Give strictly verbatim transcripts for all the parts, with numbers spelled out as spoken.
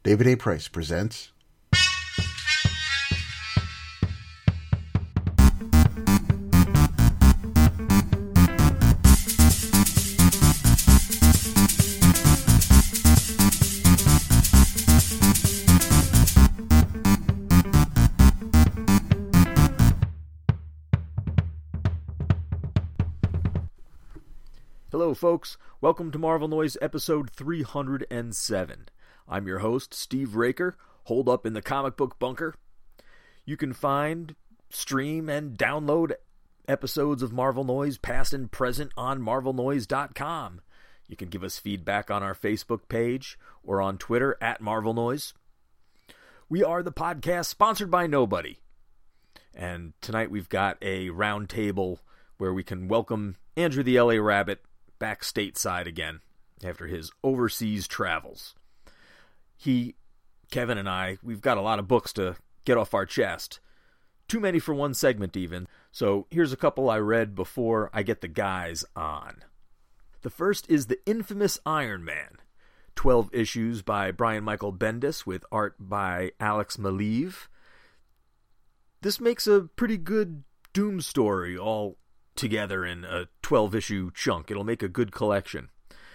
David A. Price presents Hello folks, welcome to Marvel Noise episode three hundred seven. I'm your host, Steve Raker, holed up in the comic book bunker. You can find, stream, and download episodes of Marvel Noise past and present on marvel noise dot com. You can give us feedback on our Facebook page or on Twitter at Marvel Noise. We are the podcast sponsored by nobody. And tonight we've got a round table where we can welcome Andrew the L A Rabbit back stateside again after his overseas travels. He, Kevin, and I, we've got a lot of books to get off our chest. Too many for one segment even. So here's a couple I read before I get the guys on. The first is The Infamous Iron Man. twelve issues by Brian Michael Bendis with art by Alex Maleev. This makes a pretty good Doom story all together in a twelve-issue chunk. It'll make a good collection.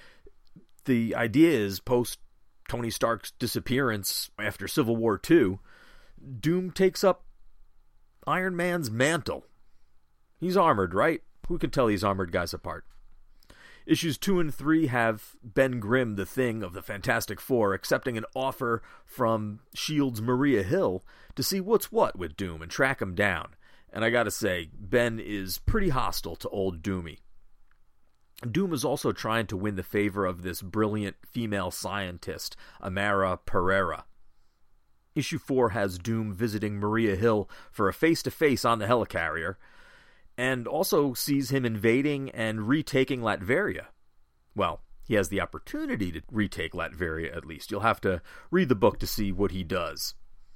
The idea is, post Tony Stark's disappearance after Civil War two, Doom takes up Iron Man's mantle. He's armored, right? Who can tell these armored guys apart? Issues two and three have Ben Grimm, the Thing of the Fantastic Four, accepting an offer from S H I E L D's Maria Hill to see what's what with Doom and track him down. And I gotta say, Ben is pretty hostile to old Doomy. Doom is also trying to win the favor of this brilliant female scientist, Amara Pereira. Issue four has Doom visiting Maria Hill for a face-to-face on the helicarrier, and also sees him invading and retaking Latveria. Well, he has the opportunity to retake Latveria, at least. You'll have to read the book to see what he does.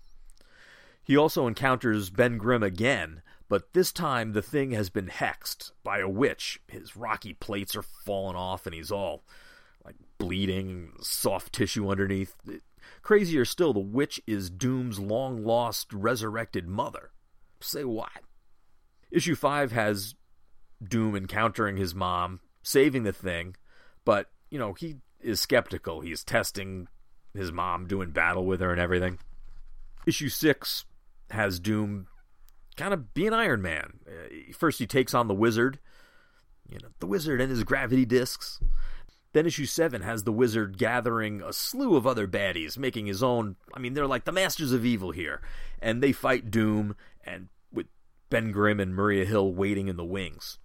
He also encounters Ben Grimm again, but this time the Thing has been hexed by a witch. His rocky plates are falling off and he's all like bleeding, soft tissue underneath. Crazier still, the witch is Doom's long-lost resurrected mother. Say what? Issue five has Doom encountering his mom, saving the Thing, but, you know, he is skeptical. He's testing his mom, doing battle with her and everything. Issue six has Doom kind of being Iron Man. Uh, first he takes on the Wizard, you know, the Wizard and his gravity discs. Then issue seven has the Wizard gathering a slew of other baddies, making his own, I mean, they're like the masters of evil here. And they fight Doom, and with Ben Grimm and Maria Hill waiting in the wings.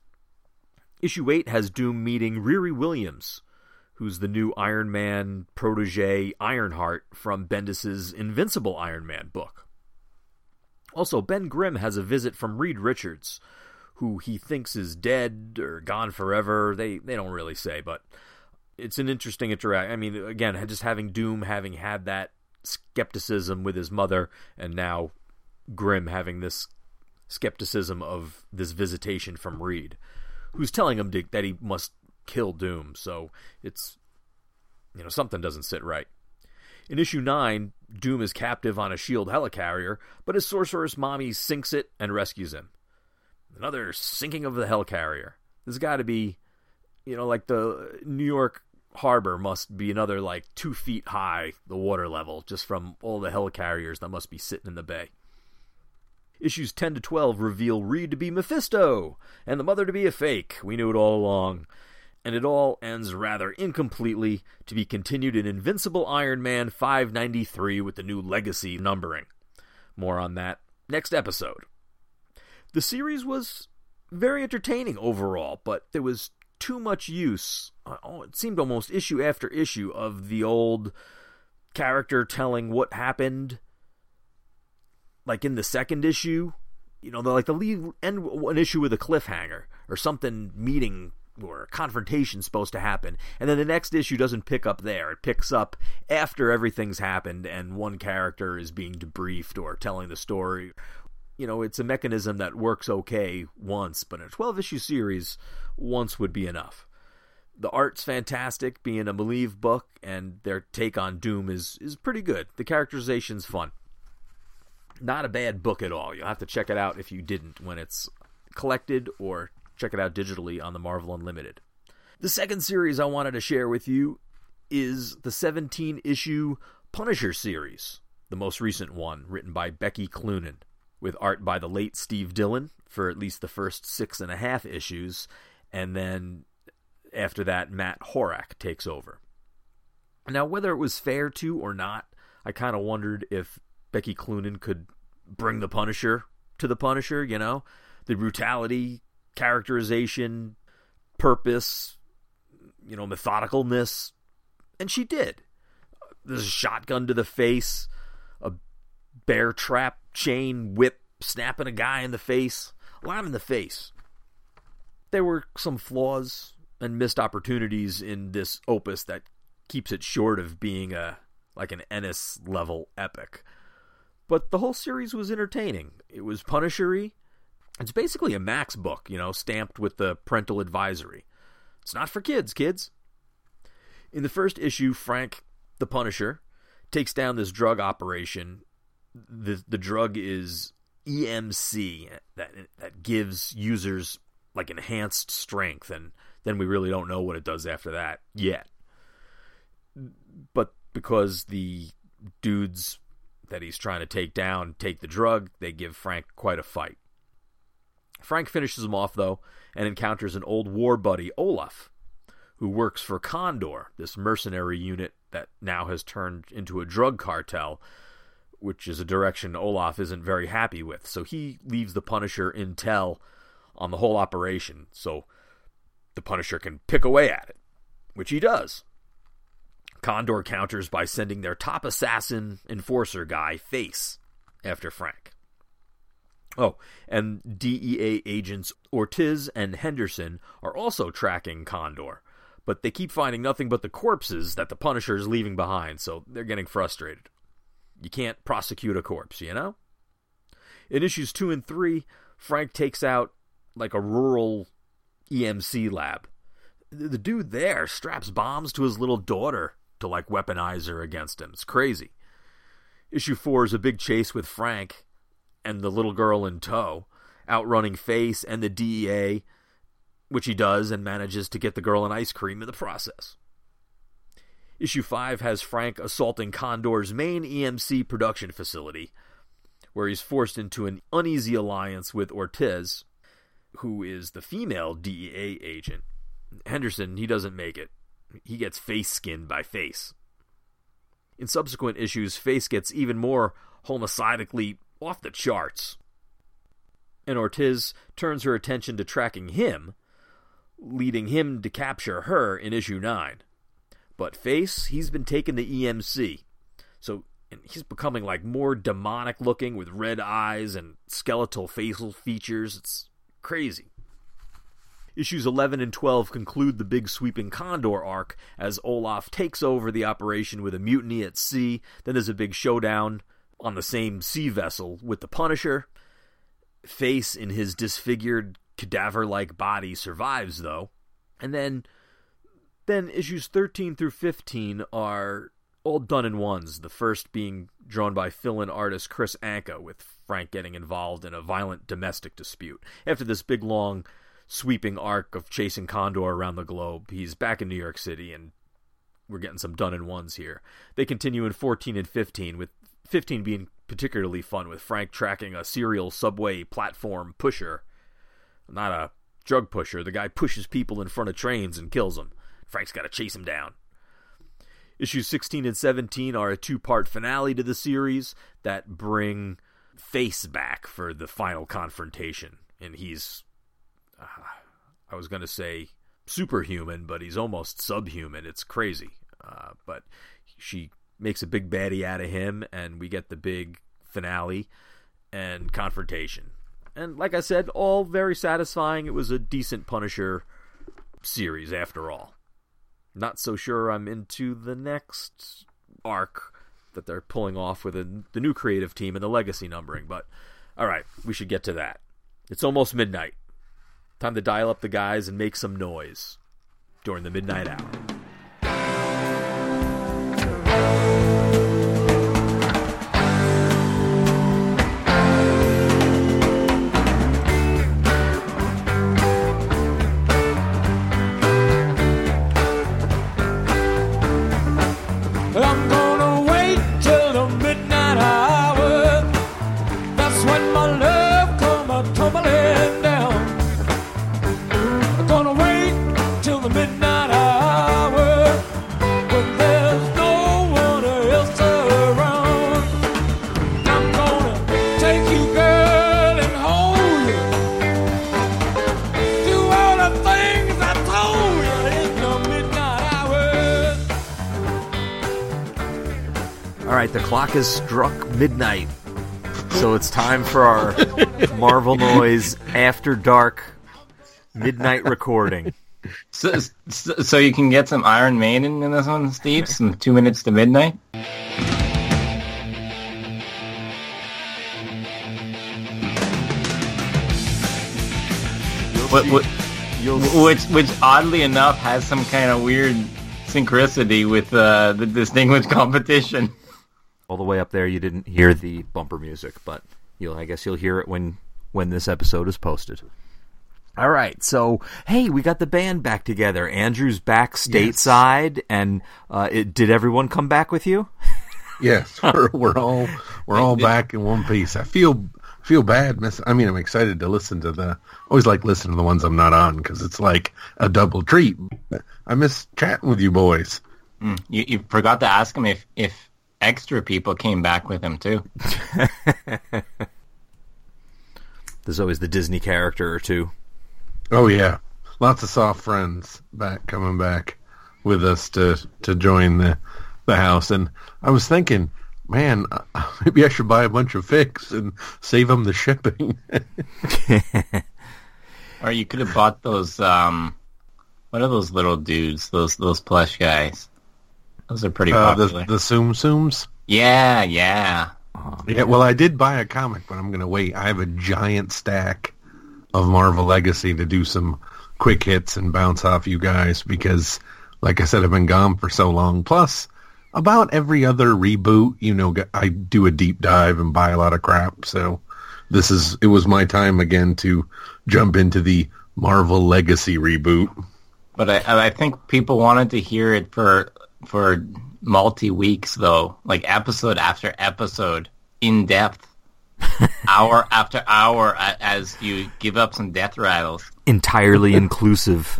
Issue eight has Doom meeting Riri Williams, who's the new Iron Man protege Ironheart from Bendis' Invincible Iron Man book. Also, Ben Grimm has a visit from Reed Richards, who he thinks is dead or gone forever. They they don't really say, but it's an interesting interaction. I mean, again, just having Doom having had that skepticism with his mother, and now Grimm having this skepticism of this visitation from Reed, who's telling him to, that he must kill Doom. So it's, you know, something doesn't sit right. In issue nine, Doom is captive on a S H I E L D helicarrier, but his sorceress mommy sinks it and rescues him. Another sinking of the helicarrier. There's got to be, you know, like the New York harbor must be another like two feet high, the water level, just from all the helicarriers that must be sitting in the bay. Issues ten to twelve reveal Reed to be Mephisto, and the mother to be a fake. We knew it all along. And it all ends rather incompletely, to be continued in Invincible Iron Man five ninety-three with the new Legacy numbering. More on that next episode. The series was very entertaining overall, but there was too much use, oh, it seemed almost issue after issue, of the old character telling what happened, like in the second issue. You know, like the lead end an issue with a cliffhanger, or something meeting or a confrontation supposed to happen, and then the next issue doesn't pick up there. It picks up after everything's happened and one character is being debriefed or telling the story. You know, it's a mechanism that works okay once, but in a twelve-issue series, once would be enough. The art's fantastic, being a Maleev book, and their take on Doom is, is pretty good. The characterization's fun. Not a bad book at all. You'll have to check it out if you didn't when it's collected, or check it out digitally on the Marvel Unlimited. The second series I wanted to share with you is the seventeen-issue Punisher series, the most recent one, written by Becky Cloonan, with art by the late Steve Dillon for at least the first six and a half issues, and then after that, Matt Horak takes over. Now, whether it was fair to or not, I kind of wondered if Becky Cloonan could bring the Punisher to the Punisher, you know? The brutality, characterization, purpose, you know, methodicalness. And she did. There's a shotgun to the face, a bear trap chain whip snapping a guy in the face. A lot in the face. There were some flaws and missed opportunities in this opus that keeps it short of being a like an Ennis-level epic. But the whole series was entertaining. It was Punisher-y. It's basically a Max book, you know, stamped with the parental advisory. It's not for kids, kids. In the first issue, Frank, the Punisher, takes down this drug operation. The the drug is E M C, that that gives users like enhanced strength, and then we really don't know what it does after that yet. But because the dudes that he's trying to take down take the drug, they give Frank quite a fight. Frank finishes him off, though, and encounters an old war buddy, Olaf, who works for Condor, this mercenary unit that now has turned into a drug cartel, which is a direction Olaf isn't very happy with. So he leaves the Punisher intel on the whole operation, so the Punisher can pick away at it, which he does. Condor counters by sending their top assassin enforcer guy, Face, after Frank. Oh, and D E A agents Ortiz and Henderson are also tracking Condor, but they keep finding nothing but the corpses that the Punisher is leaving behind, so they're getting frustrated. You can't prosecute a corpse, you know? In issues two and three, Frank takes out like a rural E M C lab. The dude there straps bombs to his little daughter to like weaponize her against him. It's crazy. Issue four is a big chase with Frank and the little girl in tow, outrunning Face and the D E A, which he does and manages to get the girl an ice cream in the process. Issue five has Frank assaulting Condor's main E M C production facility, where he's forced into an uneasy alliance with Ortiz, who is the female D E A agent. Henderson, he doesn't make it. He gets face-skinned by Face. In subsequent issues, Face gets even more homicidically off the charts, and Ortiz turns her attention to tracking him, leading him to capture her in issue nine. But Face, he's been taking the E M C, so and he's becoming like more demonic looking with red eyes and skeletal facial features. It's crazy. Issues eleven and twelve conclude the big sweeping Condor arc as Olaf takes over the operation with a mutiny at sea. Then there's a big showdown on the same sea vessel with the Punisher. Face, in his disfigured, cadaver-like body, survives, though. And then, then issues thirteen through fifteen are all done-in-ones, the first being drawn by fill-in artist Chris Anka, with Frank getting involved in a violent domestic dispute. After this big, long, sweeping arc of chasing Condor around the globe, he's back in New York City, and we're getting some done-in-ones here. They continue in fourteen and fifteen, with fifteen being particularly fun, with Frank tracking a serial subway platform pusher. Not a drug pusher. The guy pushes people in front of trains and kills them. Frank's got to chase him down. Issues sixteen and seventeen are a two-part finale to the series that bring Face back for the final confrontation. And he's, uh, I was going to say superhuman, but he's almost subhuman. It's crazy. Uh, but she makes a big baddie out of him, and we get the big finale and confrontation. And like I said, all very satisfying. It was a decent Punisher series after all. Not so sure I'm into the next arc that they're pulling off with a, the new creative team and the legacy numbering, but alright, we should get to that. It's almost midnight. Time to dial up the guys and make some noise. during the midnight hour. I'm gonna wait till the midnight hour. That's when my love come a tumbling down. I'm gonna wait till the midnight hour when there's no one else around. I'm gonna take you, girl, and hold you. Do all the things I told you in the midnight hour. All right, the clock has struck midnight, so it's time for our Marvel Noise After Dark midnight recording. So, so, so you can get some Iron Maiden in this one, Steve? Some two minutes to midnight? What, what, which, which oddly enough has some kind of weird synchronicity with uh, the Distinguished Competition. All the way up there, you didn't hear the bumper music, but you'll I guess you'll hear it when when this episode is posted. All right, so hey, we got the band back together. Andrew's back stateside, yes. and uh, it, did everyone come back with you? Yes, we're we're all we're all back in one piece. I feel feel bad, miss. I mean, I'm excited to listen to the. Always like listening to the ones I'm not on because it's like a double treat. I miss chatting with you boys. Mm, you you forgot to ask him if if. extra people came back with him too. There's always the Disney character or two. Oh yeah, lots of soft friends back coming back with us to to join the the house. And I was thinking, man, maybe I should buy a bunch of figs and save them the shipping. Or you could have bought those. Um, what are those little dudes? Those those plush guys. Those are pretty popular. Uh, the, the Tsum Tsums? Yeah, yeah. Oh, yeah, well, I did buy a comic, but I'm going to wait. I have a giant stack of Marvel Legacy to do some quick hits and bounce off you guys because, like I said, I've been gone for so long. Plus, about every other reboot, you know, I do a deep dive and buy a lot of crap. So this is, it was my time again to jump into the Marvel Legacy reboot. But I, I think people wanted to hear it for... for multi-weeks, though, like episode after episode, in depth, hour after hour, as you give up some death rattles. Entirely inclusive.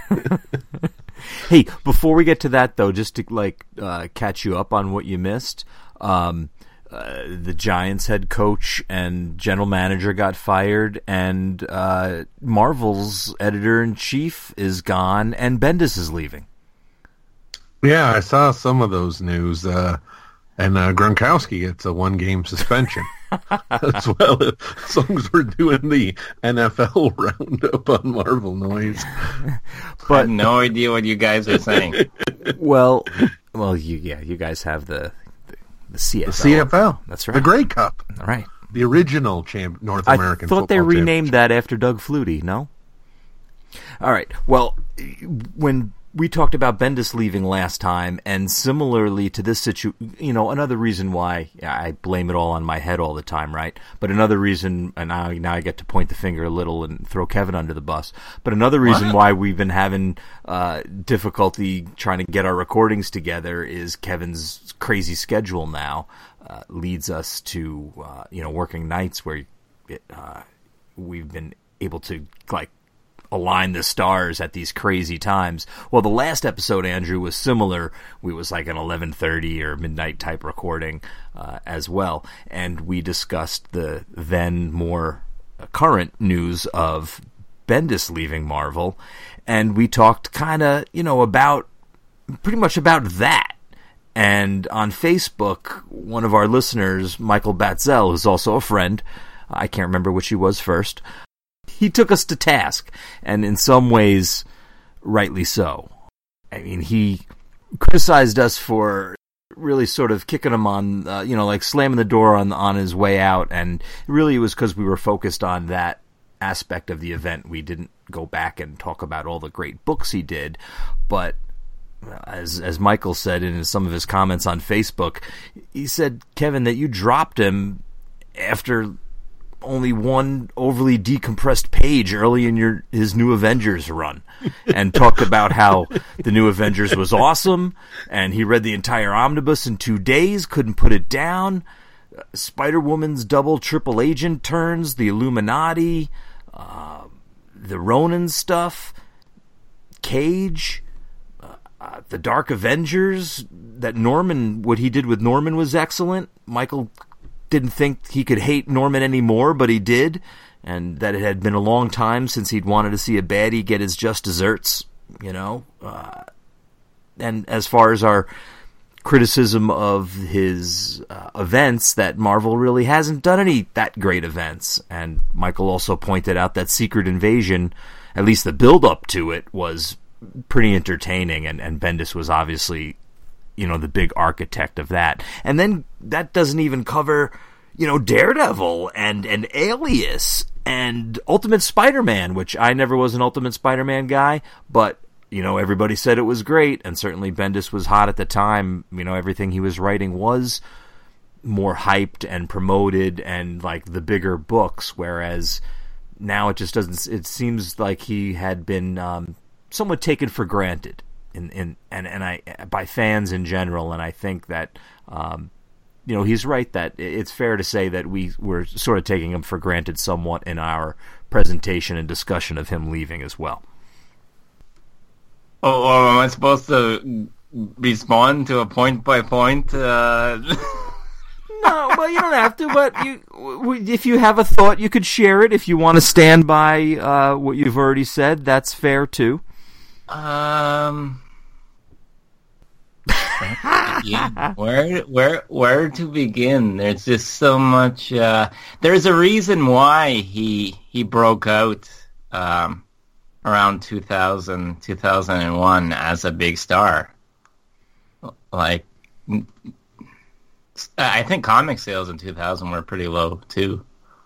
Hey, before we get to that, though, just to like uh, catch you up on what you missed, um, uh, the Giants head coach and general manager got fired, and uh, Marvel's editor-in-chief is gone, and Bendis is leaving. Yeah, I saw some of those news, uh, and uh, Gronkowski gets a one-game suspension as well, as long as we're doing the N F L roundup on Marvel Noise. But I have no idea what you guys are saying. Well, well, you yeah, you guys have the the, the C F L. The C F L. That's right. The Grey Cup. All right. The original champ- North American football football I thought they renamed that after Doug Flutie, no? All right. Well, when... we talked about Bendis leaving last time, and similarly to this situation, you know, another reason why yeah, I blame it all on my head all the time, right? But another reason, and now, now I get to point the finger a little and throw Kevin under the bus, but another reason what? why we've been having uh, difficulty trying to get our recordings together is Kevin's crazy schedule now uh, leads us to, uh, you know, working nights where it, uh, we've been able to, like, align the stars at these crazy times. Well, the last episode, Andrew, was similar. We was like an eleven thirty or midnight type recording uh, as well, and we discussed the then more current news of Bendis leaving Marvel, and we talked kind of, you know, about pretty much about that. And on Facebook, one of our listeners, Michael Batzel, who's also a friend, I can't remember which he was first, he took us to task, and in some ways, rightly so. I mean, he criticized us for really sort of kicking him on, uh, you know, like slamming the door on on his way out, and really it was because we were focused on that aspect of the event. We didn't go back and talk about all the great books he did, but as as Michael said in some of his comments on Facebook, he said, Kevin, that you dropped him after only one overly decompressed page early in your his New Avengers run, and talked about how the New Avengers was awesome, and he read the entire omnibus in two days, couldn't put it down. Spider-Woman's double triple agent turns, the Illuminati, uh, the Ronin stuff, Cage, uh, uh, the Dark Avengers, that Norman, what he did with Norman was excellent. Michael didn't think he could hate Norman anymore, but he did, and that it had been a long time since he'd wanted to see a baddie get his just desserts, you know. Uh, and as far as our criticism of his uh, events, that Marvel really hasn't done any that great events. And Michael also pointed out that Secret Invasion, at least the build-up to it, was pretty entertaining, and, and Bendis was obviously, you know, the big architect of that. And then that doesn't even cover, you know, Daredevil and, and Alias and Ultimate Spider-Man, which I never was an Ultimate Spider-Man guy, but, you know, everybody said it was great, and certainly Bendis was hot at the time. You know, everything he was writing was more hyped and promoted and like the bigger books, whereas now it just doesn't, it seems like he had been um, somewhat taken for granted. In, in and, and I by fans in general, and I think that um, you know, he's right that it's fair to say that we were sort of taking him for granted somewhat in our presentation and discussion of him leaving as well. Oh, oh am I supposed to respond to a point by point? Uh... No, well, you don't have to. But you, if you have a thought, you could share it. If you want to stand by uh, what you've already said, that's fair too. Um. yeah, where where where to begin? There's just so much. Uh, there's a reason why he he broke out um, around two thousand, two thousand one as a big star. Like, I think comic sales in two thousand were pretty low too.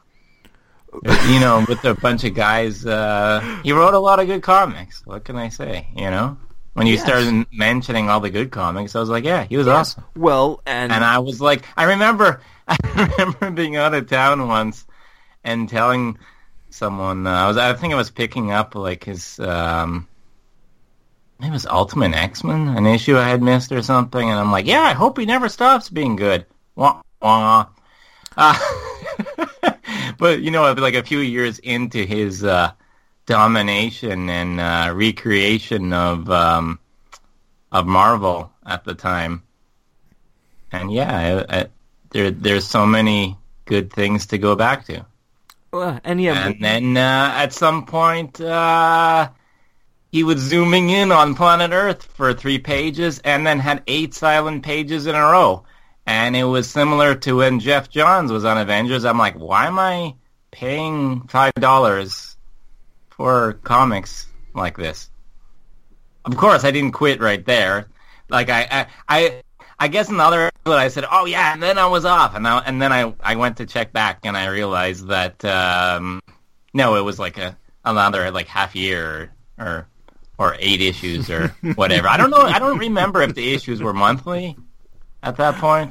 You know, with a bunch of guys, uh, he wrote a lot of good comics. What can I say? You know, when you yes. started mentioning all the good comics, I was like, yeah, he was yes. awesome. Well, and and I was like, I remember, I remember being out of town once and telling someone, uh, I was, I think I was picking up like his, um, it was Ultimate X-Men, an issue I had missed or something, and I'm like, yeah, I hope he never stops being good. Wah wah. Uh, but, you know, like a few years into his uh, domination and uh, recreation of um, of Marvel at the time, and yeah, I, I, there there's so many good things to go back to. Well, and yeah, and then uh, at some point, uh, he was zooming in on Planet Earth for three pages, and then had eight silent pages in a row. And it was similar to when Jeff Johns was on Avengers. I'm like, why am I paying five dollars for comics like this? Of course, I didn't quit right there. Like, I I, I, I guess in the other episode I said, oh, yeah, and then I was off. And, I, and then I, I went to check back, and I realized that, um, no, it was like a another, like, half year or, or, or eight issues or whatever. I don't know. I don't remember if the issues were monthly at that point.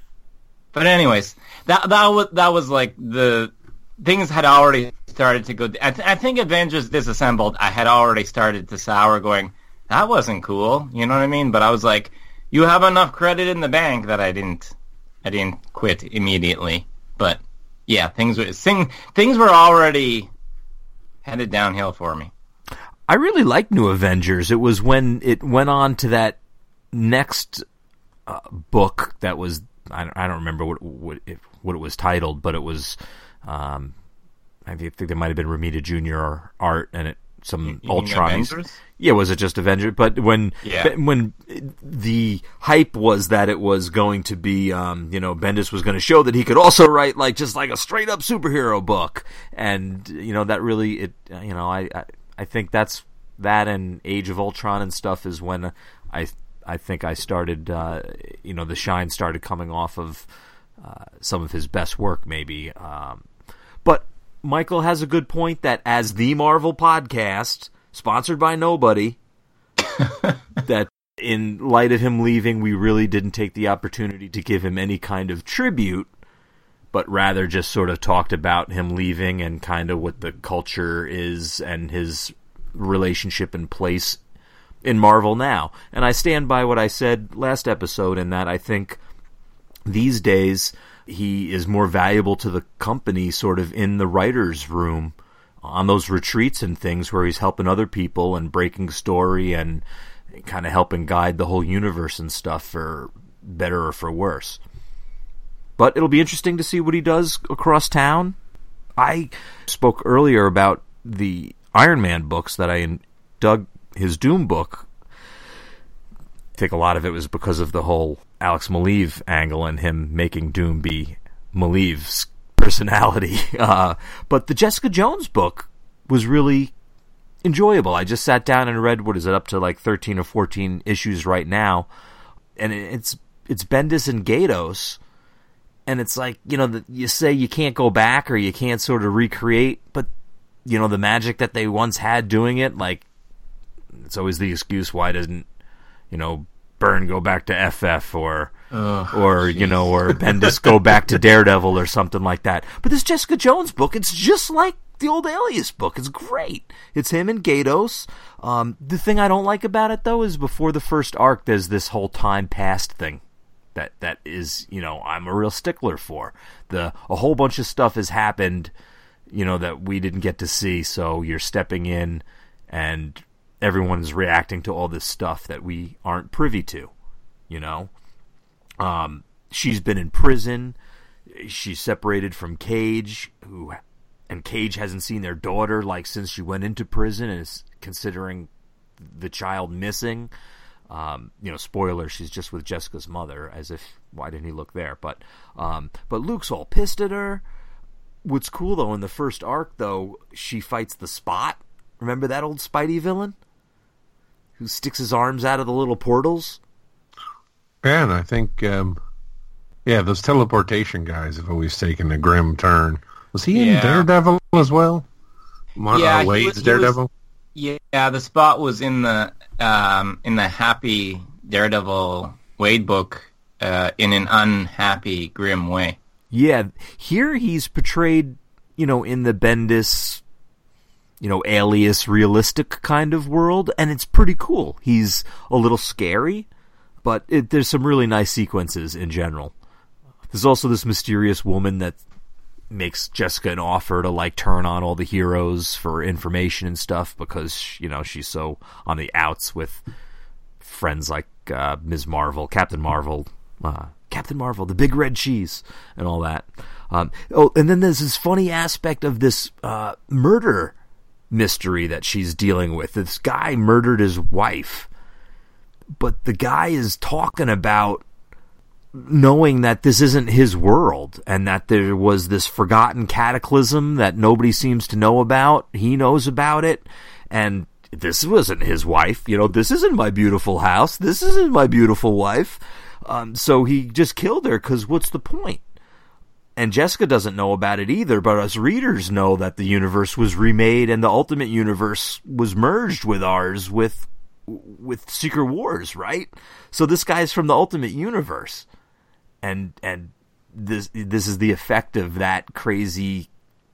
But anyways, that that was that was like the things had already started to go. I, th- I think Avengers Disassembled, I had already started to sour, going, that wasn't cool. You know what I mean? But I was like, you have enough credit in the bank that I didn't I didn't quit immediately. But yeah, things were thing, things were already headed downhill for me. I really liked New Avengers. It was when it went on to that next Uh, book that was, I don't, I don't remember what what it, what it was titled, but it was um, I think there might have been Romita Junior art and it some you Ultron. Yeah, was it just Avengers? But when yeah. when the hype was that it was going to be, um, you know, Bendis was going to show that he could also write like just like a straight up superhero book, and you know that really it, you know, I I, I think that's that and Age of Ultron and stuff is when I. I think I started, uh, you know, the shine started coming off of uh, some of his best work, maybe. Um, but Michael has a good point that as the Marvel podcast, sponsored by nobody, that in light of him leaving, we really didn't take the opportunity to give him any kind of tribute, but rather just sort of talked about him leaving and kind of what the culture is and his relationship and place in Marvel now. And I stand by what I said last episode in that I think these days he is more valuable to the company sort of in the writer's room on those retreats and things where he's helping other people and breaking story and kind of helping guide the whole universe and stuff for better or for worse. But it'll be interesting to see what he does across town. I spoke earlier about the Iron Man books that I dug his Doom book. I think a lot of it was because of the whole Alex Maleev angle and him making Doom be Maleev's personality. Uh, but the Jessica Jones book was really enjoyable. I just sat down and read, what is it, up to like thirteen or fourteen issues right now. And it's it's Bendis and Gaydos. And it's like, you know, the, you say you can't go back or you can't sort of recreate, but, you know, the magic that they once had doing it, like, it's always the excuse, why doesn't, you know, Byrne go back to F F or, oh, or geez. you know, or Bendis go back to Daredevil or something like that. But this Jessica Jones book, it's just like the old Alias book. It's great. It's him and Gaydos. Um, the thing I don't like about it, though, is before the first arc, there's this whole time past thing. That that is, you know, I'm a real stickler for. The a whole bunch of stuff has happened, you know, that we didn't get to see, so you're stepping in and everyone's reacting to all this stuff that we aren't privy to, you know? Um, she's been in prison. She's separated from Cage, who and Cage hasn't seen their daughter, like, since she went into prison and is considering the child missing. Um, you know, spoiler, she's just with Jessica's mother, as if, why didn't he look there? But um, but Luke's all pissed at her. What's cool, though, in the first arc, though, she fights the Spot. Remember that old Spidey villain? Who sticks his arms out of the little portals? Yeah, and I think, um, yeah, those teleportation guys have always taken a grim turn. Was he in yeah. Daredevil as well? Mar- yeah, uh, Wade's he was, he Daredevil? Was... Yeah, the Spot was in the um, in the happy Daredevil Wade book uh, in an unhappy, grim way. Yeah, here he's portrayed, you know, in the Bendis, you know, Alias realistic kind of world, and it's pretty cool. He's a little scary, but it, there's some really nice sequences in general. There's also this mysterious woman that makes Jessica an offer to, like, turn on all the heroes for information and stuff because, you know, she's so on the outs with friends like uh, Miz Marvel, Captain Marvel, uh, Captain Marvel, the big red cheese, and all that. Um, oh, and then there's this funny aspect of this uh, murder mystery that she's dealing with. This guy murdered his wife, but the guy is talking about knowing that this isn't his world and that there was this forgotten cataclysm that nobody seems to know about. He knows about it, and this wasn't his wife. You know, this isn't my beautiful house. This isn't my beautiful wife. Um, so he just killed her because what's the point? And Jessica doesn't know about it either, but us readers know that the universe was remade and the Ultimate Universe was merged with ours with with Secret Wars, right? So this guy's from the Ultimate Universe. And and this this is the effect of that crazy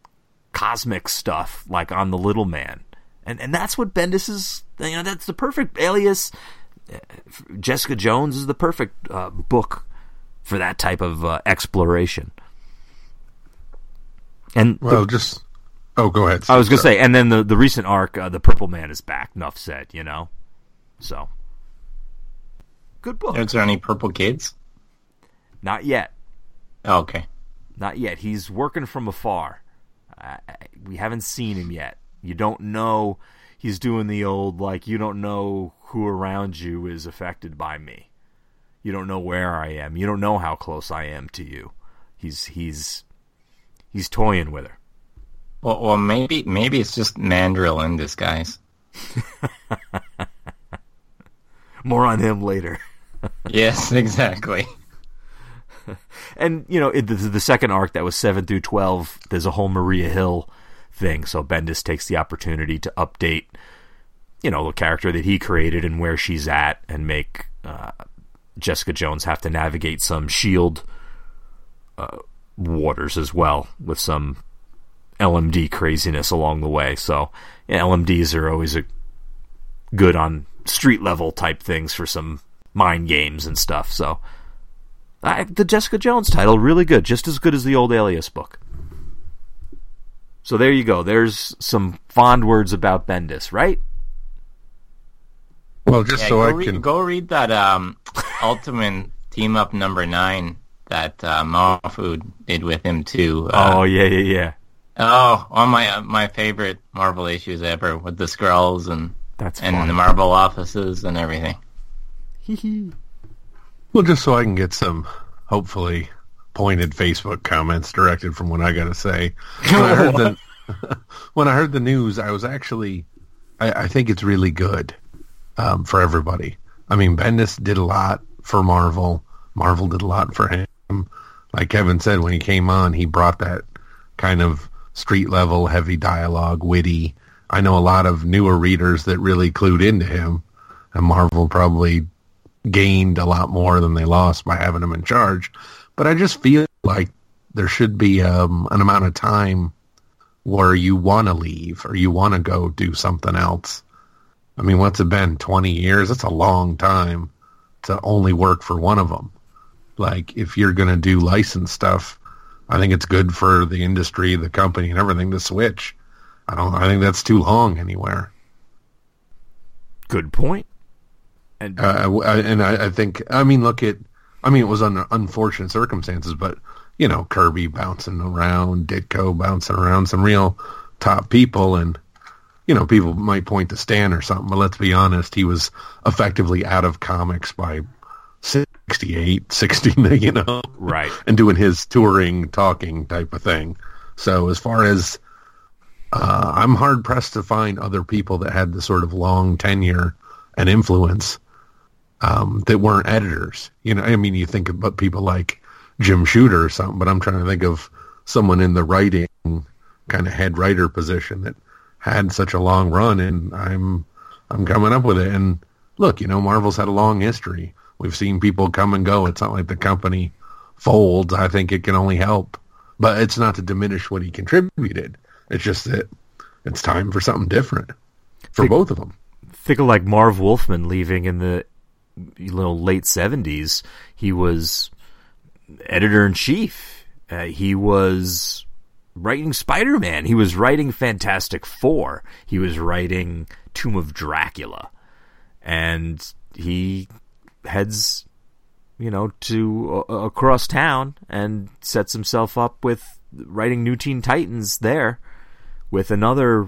cosmic stuff, like on the little man, and and that's what Bendis is. You know, that's the perfect Alias. Jessica Jones is the perfect uh, book for that type of uh, exploration. And well, the, just oh, go ahead. I was gonna say, and then the the recent arc, uh, the Purple Man is back. Enough said, you know. So good book. Is there any purple kids? Not yet. Oh, okay. Not yet. He's working from afar. Uh, we haven't seen him yet. You don't know. He's doing the old, like, you don't know who around you is affected by me. You don't know where I am. You don't know how close I am to you. He's he's he's toying with her. Well, well maybe maybe it's just Mandrill in disguise. More on him later. Yes, exactly. and you know, it, the, the second arc that was seven through twelve, there's a whole Maria Hill thing. So Bendis takes the opportunity to update, you know, the character that he created and where she's at, and make uh, Jessica Jones have to navigate some SHIELD uh, waters as well, with some L M D craziness along the way. So yeah, L M Ds are always a, good on street level type things for some mind games and stuff. So I, the Jessica Jones title, really good, just as good as the old Alias book. So there you go. There's some fond words about Bendis, right? Well, just yeah, so I read, can go read that um, Ultimate Team Up number nine that uh, Mahfood did with him too. Uh, oh yeah, yeah, yeah. Oh, one of my uh, my favorite Marvel issues ever, with the Skrulls and That's and fun. the Marvel offices and everything. Well, just so I can get some, hopefully, pointed Facebook comments directed from what I got to say. When I heard the when I heard the news, I was actually, I, I think it's really good um, for everybody. I mean, Bendis did a lot for Marvel. Marvel did a lot for him. Like Kevin said, when he came on, he brought that kind of street level, heavy dialogue, witty. I know a lot of newer readers that really clued into him, and Marvel probably gained a lot more than they lost by having him in charge. But I just feel like there should be um, an amount of time where you want to leave or you want to go do something else. I mean, what's it been, twenty years? That's a long time to only work for one of them. Like, if you're going to do licensed stuff, I think it's good for the industry, the company, and everything to switch. I don't. I think that's too long anywhere. Good point. And uh, I, and I, I think. I mean, look at. I mean, it was under unfortunate circumstances, but you know, Kirby bouncing around, Ditko bouncing around, some real top people, and you know, people might point to Stan or something, but let's be honest, he was effectively out of comics by sixty-eight, sixty, you know, right, and doing his touring, talking type of thing. So as far as Uh, I'm hard-pressed to find other people that had the sort of long tenure and influence um, that weren't editors. You know, I mean, you think about people like Jim Shooter or something, but I'm trying to think of someone in the writing kind of head writer position that had such a long run, and I'm I'm coming up with it. And look, you know, Marvel's had a long history. We've seen people come and go. It's not like the company folds. I think it can only help. But it's not to diminish what he contributed. It's just that it's time for something different for think, both of them. Think of like Marv Wolfman leaving in the you know late seventies. He was editor-in-chief. Uh, he was writing Spider-Man. He was writing Fantastic Four. He was writing Tomb of Dracula. And he heads, you know, to uh, across town and sets himself up with writing New Teen Titans there, with another,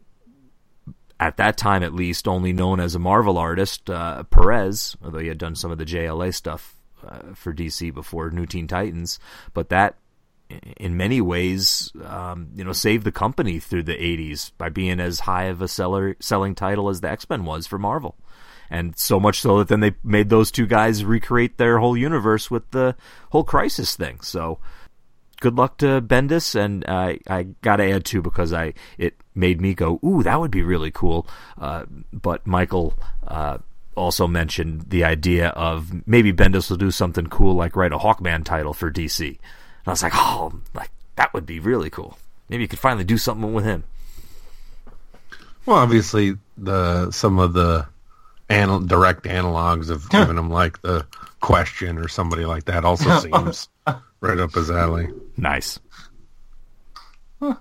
at that time at least, only known as a Marvel artist, uh, Perez, although he had done some of the J L A stuff uh, for D C before New Teen Titans. But that, in many ways, um, you know, saved the company through the eighties by being as high of a seller, selling title as the X-Men was for Marvel. And so much so that then they made those two guys recreate their whole universe with the whole Crisis thing. So good luck to Bendis, and uh, I gotta add too, because I it made me go, ooh, that would be really cool. Uh, but Michael uh, also mentioned the idea of maybe Bendis will do something cool, like write a Hawkman title for D C. And I was like, oh, like that would be really cool. Maybe you could finally do something with him. Well, obviously, the some of the anal- direct analogs of giving him like the Question or somebody like that also seems right up his alley. Nice. Huh.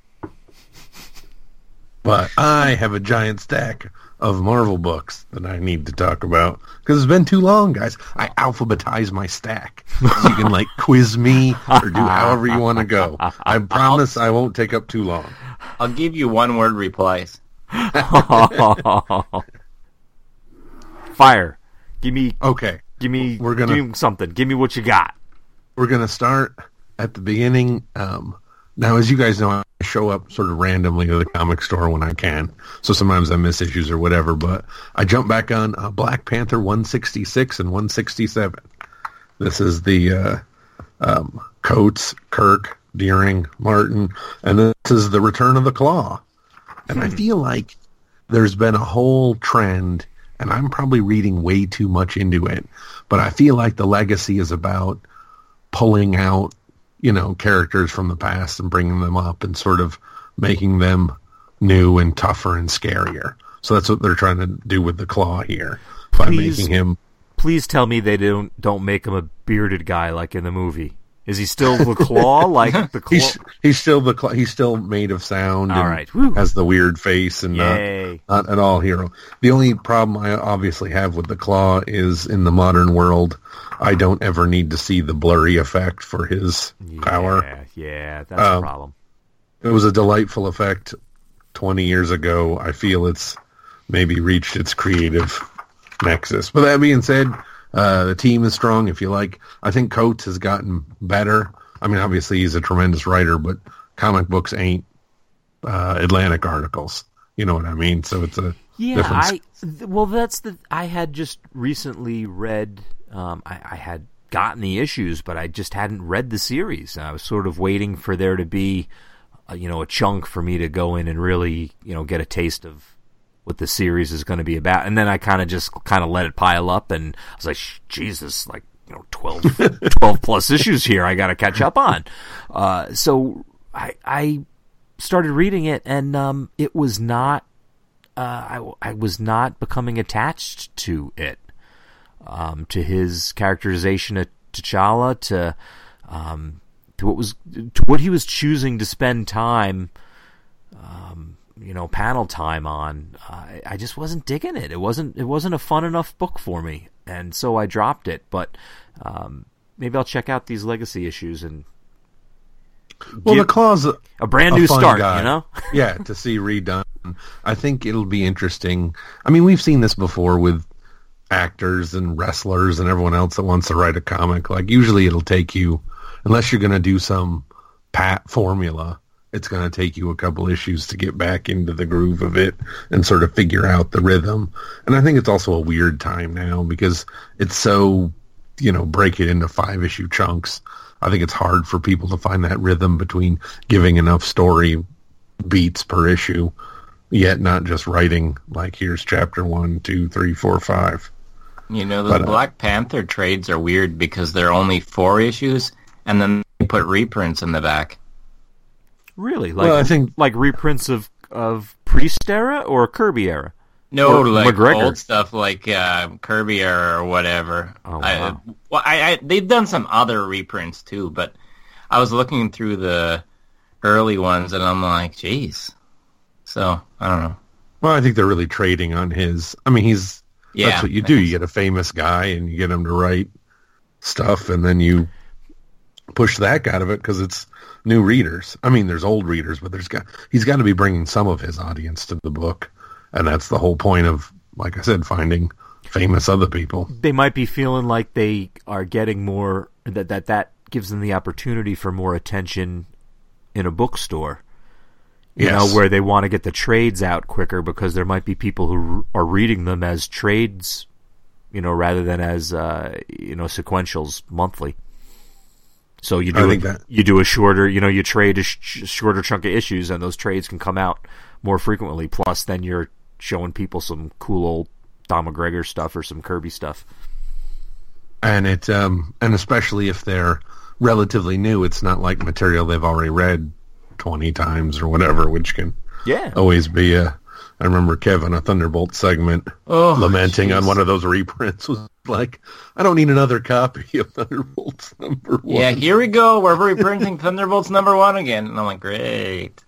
But I have a giant stack of Marvel books that I need to talk about because it's been too long, guys. I alphabetize my stack so you can like quiz me or do however you want to go. I promise I won't take up too long. I'll give you one word replies. Fire. Give me okay. Give me We're gonna, give me something. Give me what you got. We're gonna start at the beginning. Um, now, as you guys know, I show up sort of randomly to the comic store when I can. So sometimes I miss issues or whatever. But I jump back on uh, Black Panther one sixty-six and one sixty-seven. This is the uh, um, Coates, Kirk, Deering, Martin, and this is the return of the Claw. And I feel like there's been a whole trend, and I'm probably reading way too much into it, but I feel like the legacy is about pulling out, you know, characters from the past and bringing them up and sort of making them new and tougher and scarier. So that's what they're trying to do with the Claw here by Please. making him. Please tell me they don't don't make him a bearded guy like in the movie. Is he still the Claw? Like the Claw? He's he's still the Claw. He's still made of sound. All and right. Woo. has the weird face and not, Yay. not at all hero. The only problem I obviously have with the Claw is in the modern world, I don't ever need to see the blurry effect for his Yeah, power. yeah, that's Um, a problem. It was a delightful effect twenty years ago. I feel it's maybe reached its creative nexus. But that being said, uh, the team is strong. If you like, I think Coates has gotten better. I mean, obviously he's a tremendous writer, but comic books ain't uh, Atlantic articles. You know what I mean? So it's a Yeah, different. I th- well, that's the I had just recently read. Um, I, I had gotten the issues, but I just hadn't read the series. I was sort of waiting for there to be, uh, you know, a chunk for me to go in and really, you know, get a taste of what the series is going to be about. And then I kind of just kind of let it pile up, and I was like, Jesus, like, you know, twelve, twelve plus issues here I got to catch up on. Uh, so I, I started reading it, and um, it was not. Uh, I, I was not becoming attached to it, um, to his characterization of T'Challa, to um, to what was to what he was choosing to spend time, um, you know, panel time on. Uh, I, I just wasn't digging it. It wasn't it wasn't a fun enough book for me, and so I dropped it. But um, maybe I'll check out these legacy issues and. well, give the Claw's a, a brand a new fun start, guy. you know. Yeah, to see redone. I think it'll be interesting. I mean, we've seen this before with actors and wrestlers and everyone else that wants to write a comic. Like, usually it'll take you, unless you're going to do some pat formula, it's going to take you a couple issues to get back into the groove of it and sort of figure out the rhythm. And I think it's also a weird time now because it's so, you know, break it into five issue chunks. I think it's hard for people to find that rhythm between giving enough story beats per issue, yet not just writing like, here's chapter one, two, three, four, five. You know, the But, uh, Black Panther trades are weird because they're only four issues, and then they put reprints in the back. Really, like Well, I think- like reprints of of Priest era or Kirby era. No, Or like McGregor. old stuff like uh, Kirby or whatever. Oh, I, wow. well, I, I they've done some other reprints too, but I was looking through the early ones, and I'm like, geez. So I don't know. Well, I think they're really trading on his. I mean, he's Yeah, that's what you I do. think You get a famous guy and you get him to write stuff, and then you push that out of it because it's new readers. I mean, there's old readers, but there's got he's got to be bringing some of his audience to the book, and that's the whole point of, like I said, finding famous other people. They might be feeling like they are getting more that that that gives them the opportunity for more attention in a bookstore. You Yes. know, where they want to get the trades out quicker because there might be people who are reading them as trades, you know, rather than as uh, you know, sequentials monthly. So you I do think a, that- you do a shorter, you know, you trade a sh- shorter chunk of issues, and those trades can come out more frequently. Plus, then you're showing people some cool old Don McGregor stuff or some Kirby stuff. And it, um, and especially if they're relatively new, it's not like material they've already read twenty times or whatever, which can Yeah. always be a. I remember Kevin, a Thunderbolt segment, Oh, lamenting on jeez. one of those reprints was like, I don't need another copy of Thunderbolts number one. Yeah, here we go. We're reprinting Thunderbolts number one again, and I'm like, great.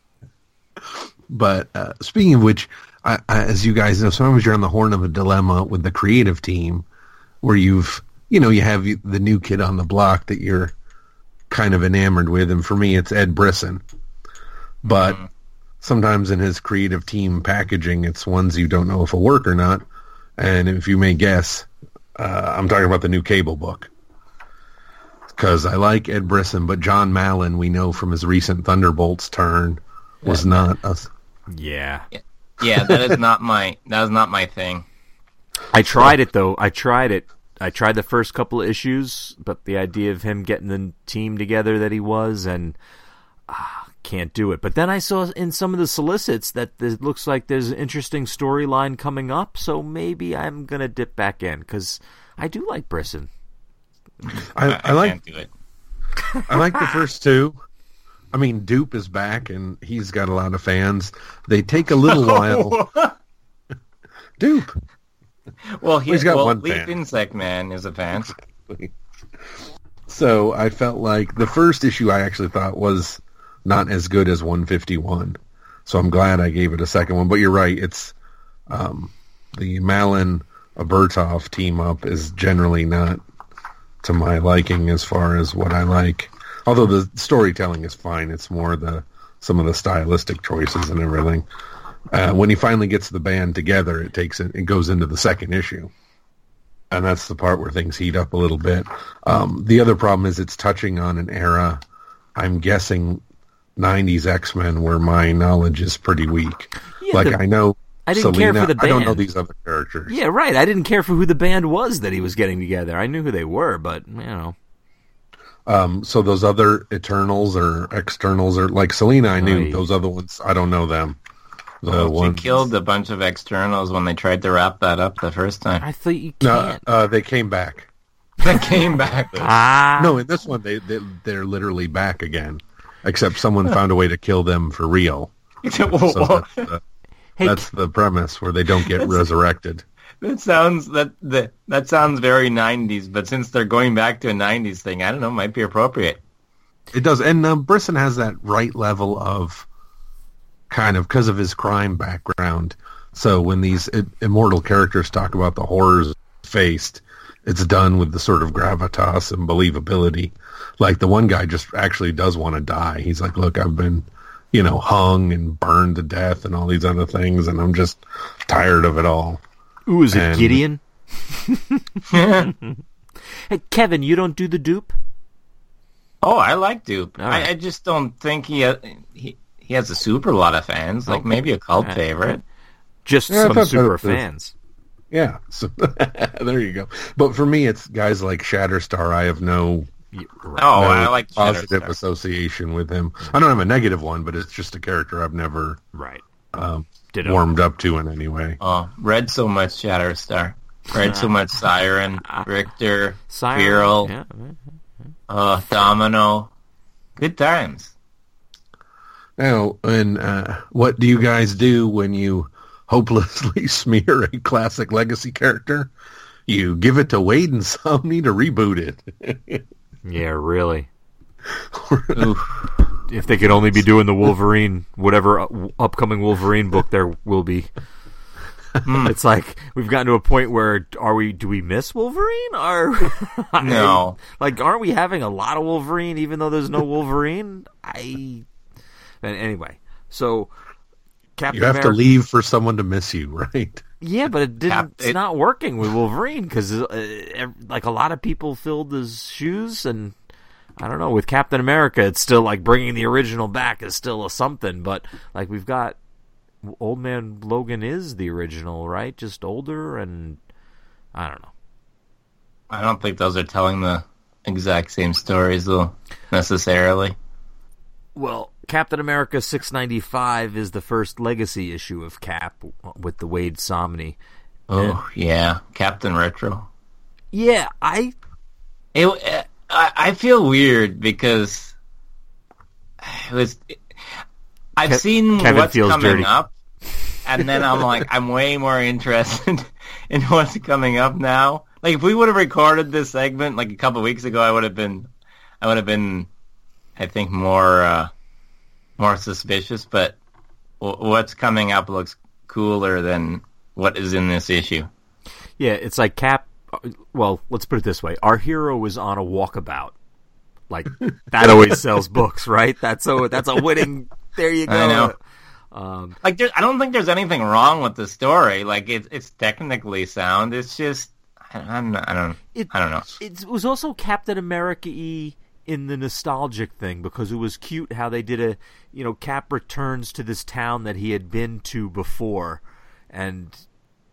But uh, speaking of which, I, I, as you guys know, sometimes you're on the horn of a dilemma with the creative team, where you've, you know, you have the new kid on the block that you're kind of enamored with, and for me, it's Ed Brisson. But Mm-hmm. sometimes in his creative team packaging, it's ones you don't know if will work or not. And if you may guess, uh, I'm talking about the new Cable book. Because I like Ed Brisson, but John Mallon, we know from his recent Thunderbolts turn, was not a... Yeah. Yeah, that is not my that is not my thing. I tried it though. I tried it I tried the first couple of issues, but the idea of him getting the team together that he was, and ah, can't do it. But then I saw in some of the solicits that it looks like there's an interesting storyline coming up, so maybe I'm gonna dip back in because I do like Brisson. I, I, I like can't do it. I like the first two. I mean, Dupe is back, and he's got a lot of fans. They take a little while. Dupe. Well, he, he's got well, one Leaf fan. Insect Man is a fan. So I felt like the first issue I actually thought was not as good as one fifty-one. So I'm glad I gave it a second one. But you're right. It's um, the Malin Abertov team up is generally not to my liking as far as what I like. Although the storytelling is fine. It's more the some of the stylistic choices and everything. Uh, when he finally gets the band together, it takes it, it goes into the second issue. And that's the part where things heat up a little bit. Um, the other problem is it's touching on an era, I'm guessing, nineties X-Men, where my knowledge is pretty weak. Yeah, like, the, I know I didn't Selena, care for the band. I don't know these other characters. Yeah, right. I didn't care for who the band was that he was getting together. I knew who they were, but, you know. Um, so those other Eternals or Externals, or like Selena, I knew. Right. Those other ones, I don't know them. The Well, ones, She killed a bunch of externals when they tried to wrap that up the first time. I thought you No, can't. uh, they came back. They came back. ah. No, in this one, they, they they're literally back again. Except someone found a way to kill them for real. So that's, the, Hey, that's the premise where they don't get resurrected. That sounds that, that that sounds very nineties, but since they're going back to a nineties thing, I don't know, might be appropriate. It does, and um, Brisson has that right level of kind of because of his crime background. So when these I- immortal characters talk about the horrors faced, it's done with the sort of gravitas and believability. Like the one guy just actually does want to die. He's like, "Look, I've been, you know, hung and burned to death and all these other things, and I'm just tired of it all." Ooh, is it and- Gideon? Hey, Kevin, you don't do the dupe? Oh, I like Dupe. All right. I, I just don't think he, ha- he he has a super lot of fans. Like Okay. maybe a cult All right. favorite. Just Yeah, I some thought super that was- fans. Yeah, so there you go. But for me, it's guys like Shatterstar. I have no Yeah, Oh, right. no I like positive Shatterstar. association with him. I don't have a negative one, but it's just a character I've never Right. um, Ditto. warmed up to in any way. Oh, read so much Shatterstar. Read so much Siren, Richter, Siren, Viral, yeah. uh, Domino. Good times. Now, and uh, what do you guys do when you hopelessly smear a classic legacy character? You give it to Wade and Somni to reboot it. Yeah, really. Oof. If they could only be doing the Wolverine, whatever u- upcoming Wolverine book there will be. It's like we've gotten to a point where are we? Do we miss Wolverine? Or No. like aren't we having a lot of Wolverine even though there's no Wolverine? I. And anyway, so Captain You have America. to leave for someone to miss you, right? Yeah, but it didn't. Cap- it's it- not working with Wolverine because uh, ev- like a lot of people filled his shoes, and I don't know. With Captain America, it's still like bringing the original back is still a something. But like we've got Old Man Logan is the original, right? Just older, and I don't know. I don't think those are telling the exact same stories, though, necessarily. Well, Captain America six ninety-five is the first legacy issue of Cap with the Wade Somni. Oh, yeah. Captain Retro. Yeah, I It, I, I feel weird because it was. I've Ke- seen Kevin what's feels coming dirty. up, and then I'm like, I'm way more interested in what's coming up now. Like, if we would have recorded this segment like a couple weeks ago, I would have been, I would have been, I think, more, uh, more suspicious. But w- what's coming up looks cooler than what is in this issue. Yeah, it's like Cap. Well, let's put it this way: our hero is on a walkabout. Like that always sells books, right? That's a that's a winning. There you go. I know. Um, Like, there, I don't think there's anything wrong with the story. Like, it's it's technically sound. It's just, I, I'm, I don't, it, I don't know. It was also Captain America-y in the nostalgic thing because it was cute how they did a, you know, Cap returns to this town that he had been to before, and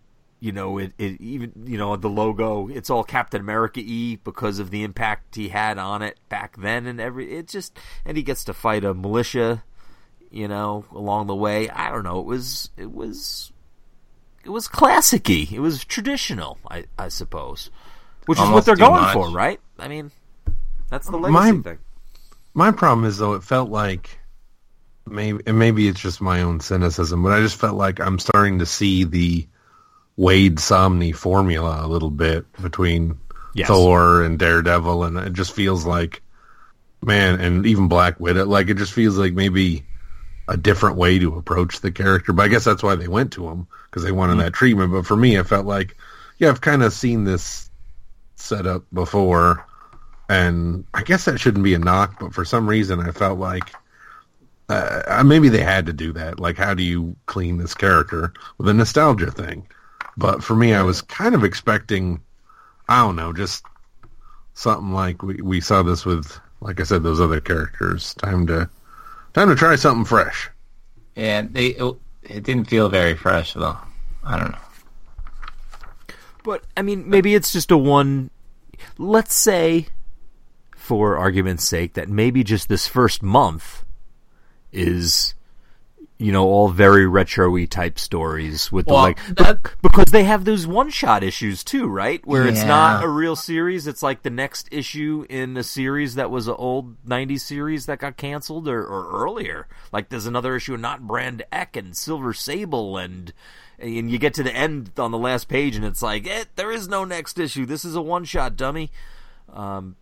you know, it, it even, you know, the logo, it's all Captain America-y because of the impact he had on it back then, and every, it just, and he gets to fight a militia, you know, along the way. I don't know, it was, it was, it was classic-y. It was traditional, I, I suppose. Which is Almost what they're too going much. for, right? I mean, that's the legacy My- thing. My problem is, though, it felt like maybe, and maybe it's just my own cynicism, but I just felt like I'm starting to see the Wade Somney formula a little bit between Yes. Thor and Daredevil, and it just feels like, man, and even Black Widow, like it just feels like maybe a different way to approach the character. But I guess that's why they went to him, because they wanted mm-hmm. that treatment. But for me, it felt like, yeah, I've kind of seen this setup before. And I guess that shouldn't be a knock, but for some reason I felt like uh, maybe they had to do that. Like, how do you clean this character with a nostalgia thing? But for me, I was kind of expecting, I don't know, just something like we, we saw this with, like I said, those other characters. Time to time to try something fresh. Yeah, they it, it didn't feel very fresh though. I don't know. But I mean, maybe it's just a one. Let's say, for argument's sake, that maybe just this first month is, you know, all very retro-y type stories with the Well, like that- because they have those one-shot issues too, right? Where it's Yeah. not a real series; it's like the next issue in a series that was an old nineties series that got canceled or, or earlier. Like there's another issue of Not Brand Ek and Silver Sable, and and you get to the end on the last page, and it's like, eh, there is no next issue. This is a one-shot, dummy. Um,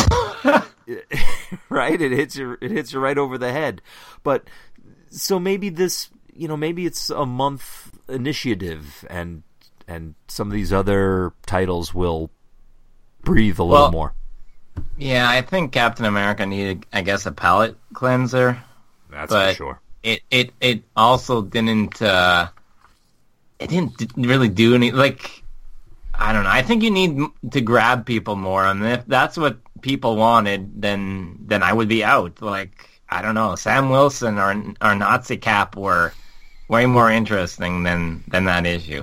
right? It hits you. It hits you right over the head. But so maybe this, you know, maybe it's a month initiative, and and some of these other titles will breathe a little Well, more. Yeah, I think Captain America needed, I guess, a palate cleanser. That's but for sure. It it it also didn't. Uh, it didn't d- really do any. Like, I don't know. I think you need m- to grab people more, and if that's what people wanted, then then I would be out. Like, I don't know. Sam Wilson or or Nazi Cap were way more interesting than than that issue.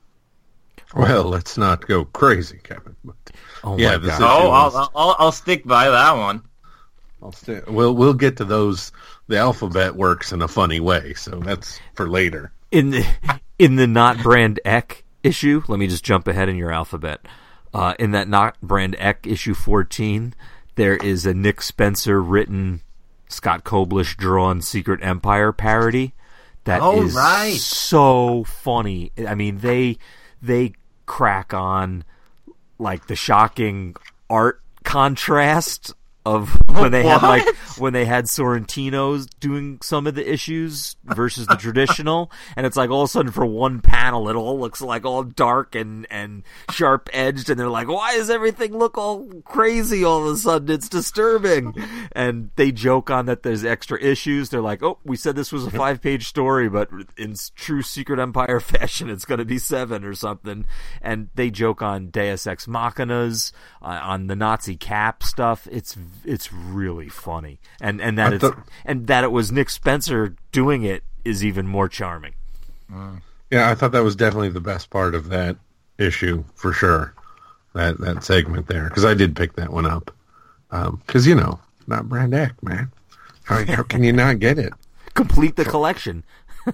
Well, let's not go crazy, Kevin. But Oh yeah, my this God. issue Oh, was- I'll, I'll I'll stick by that one. I'll stay, we'll we'll get to those. The alphabet works in a funny way, so that's for later. In the in the Not Brand Ek issue, let me just jump ahead in your alphabet. Uh, in that Not Brand Ek issue fourteen, there is a Nick Spencer written, Scott Koblish drawn Secret Empire parody that Oh, is right. so funny. I mean, they they crack on like the shocking art contrast of when they had like What? when they had Sorrentino's doing some of the issues versus the traditional, and it's like all of a sudden for one panel it all looks like all dark and and sharp edged, and they're like, why does everything look all crazy all of a sudden? It's disturbing. And they joke on that there's extra issues. They're like, oh, we said this was a five page story, but in true Secret Empire fashion it's going to be seven or something. And they joke on Deus Ex Machinas, uh, on the Nazi Cap stuff. It's it's really funny, and and that I it's thought- and that it was Nick Spencer doing it is even more charming. Yeah, I thought that was definitely the best part of that issue for sure. That that segment there, because I did pick that one up. Because you know, not Brand X, man. How, how can you not get it? Complete the collection.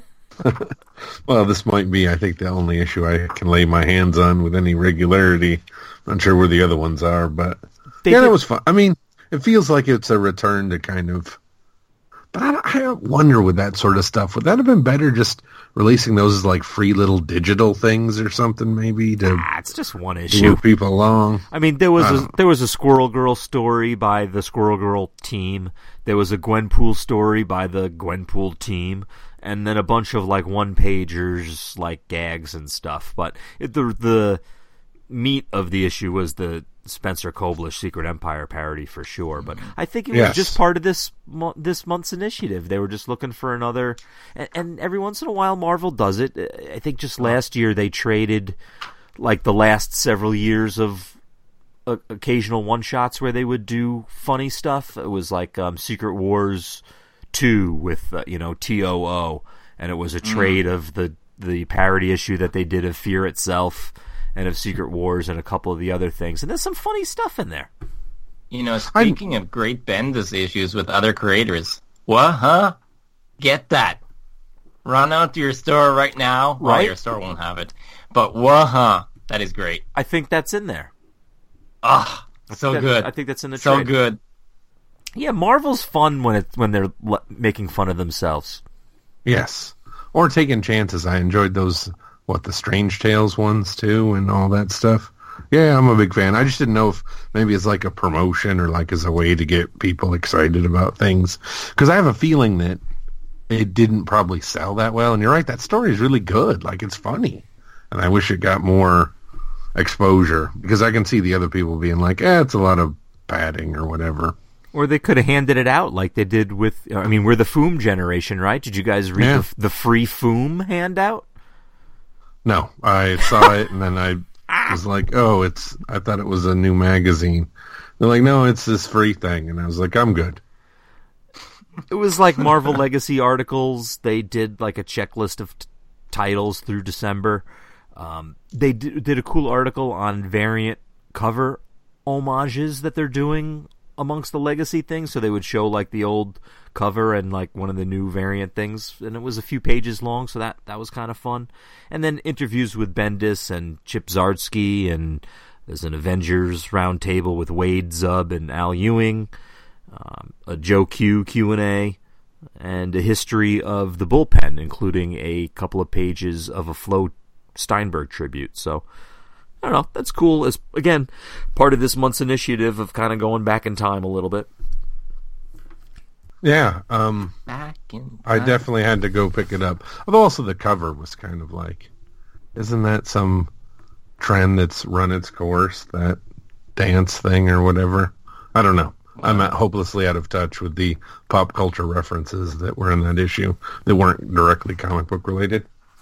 Well, this might be, I think, the only issue I can lay my hands on with any regularity. Not sure where the other ones are, but They yeah, did- that was fun. I mean, it feels like it's a return to kind of. But I, I wonder with that sort of stuff, would that have been better just releasing those as like free little digital things or something, maybe to Ah, it's just one issue. move people along? I mean, there was I a, don't- there was a Squirrel Girl story by the Squirrel Girl team. There was a Gwenpool story by the Gwenpool team, and then a bunch of like one pagers, like gags and stuff. But it, the the meat of the issue was the Spencer Koblish Secret Empire parody for sure. But I think it was Yes. just part of this mo- this month's initiative. They were just looking for another, and, and every once in a while Marvel does it. I think just last year they traded like the last several years of uh, occasional one shots where they would do funny stuff. It was like um, Secret Wars two with uh, you know T O O, and it was a trade of the the parody issue that they did of Fear Itself and of Secret Wars and a couple of the other things. And there's some funny stuff in there. You know, speaking I'm... of great Bendis issues with other creators, what, huh? Get that. Run out to your store right now. Right? Well, your store won't have it. But what, huh? That is great. I think that's in there. Ah, so that, good. I think that's in the so trade. good. Yeah, Marvel's fun when it when they're l- making fun of themselves. Yes, or taking chances. I enjoyed those, what, the Strange Tales ones too, and all that stuff. Yeah, I'm a big fan. I just didn't know if maybe it's like a promotion or like as a way to get people excited about things. Because I have a feeling that it didn't probably sell that well. And you're right, that story is really good. Like, it's funny. And I wish it got more exposure. Because I can see the other people being like, eh, it's a lot of padding or whatever. Or they could have handed it out like they did with, I mean, we're the Foom generation, right? Did you guys read Yeah. the, the free Foom handout? No, I saw it and then I was like, oh, it's, I thought it was a new magazine. They're like, no, it's this free thing. And I was like, I'm good. It was like Marvel Legacy articles. They did like a checklist of t- titles through December. Um, they d- did a cool article on variant cover homages that they're doing amongst the Legacy things. So they would show like the old cover and like one of the new variant things. And it was a few pages long, so that, that was kind of fun. And then interviews with Bendis and Chip Zdarsky, and there's an Avengers roundtable with Wade Zub and Al Ewing. Um, a Joe Q Q and A, and a history of the bullpen, including a couple of pages of a Flo Steinberg tribute. So, I don't know, that's cool. As again, part of this month's initiative of kind of going back in time a little bit. Yeah, um, Back in I time. definitely had to go pick it up. Although also the cover was kind of like, isn't that some trend that's run its course, that dance thing or whatever? I don't know. I'm hopelessly out of touch with the pop culture references that were in that issue that weren't directly comic book related.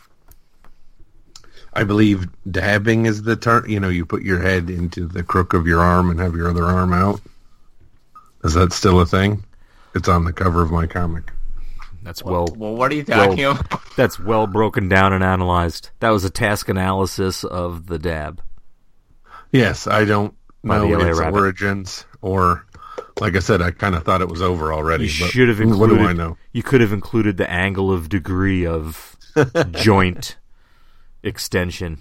I believe dabbing is the term. You know, you put your head into the crook of your arm and have your other arm out. Is that still a thing? It's on the cover of my comic. That's well. Well, what are you talking well, about? That's well broken down and analyzed. That was a task analysis of the dab. Yes, I don't By the know L A its Rabbit. origins, or like I said, I kind of thought it was over already. You but should have included. What do I know? You could have included the angle of degree of joint extension.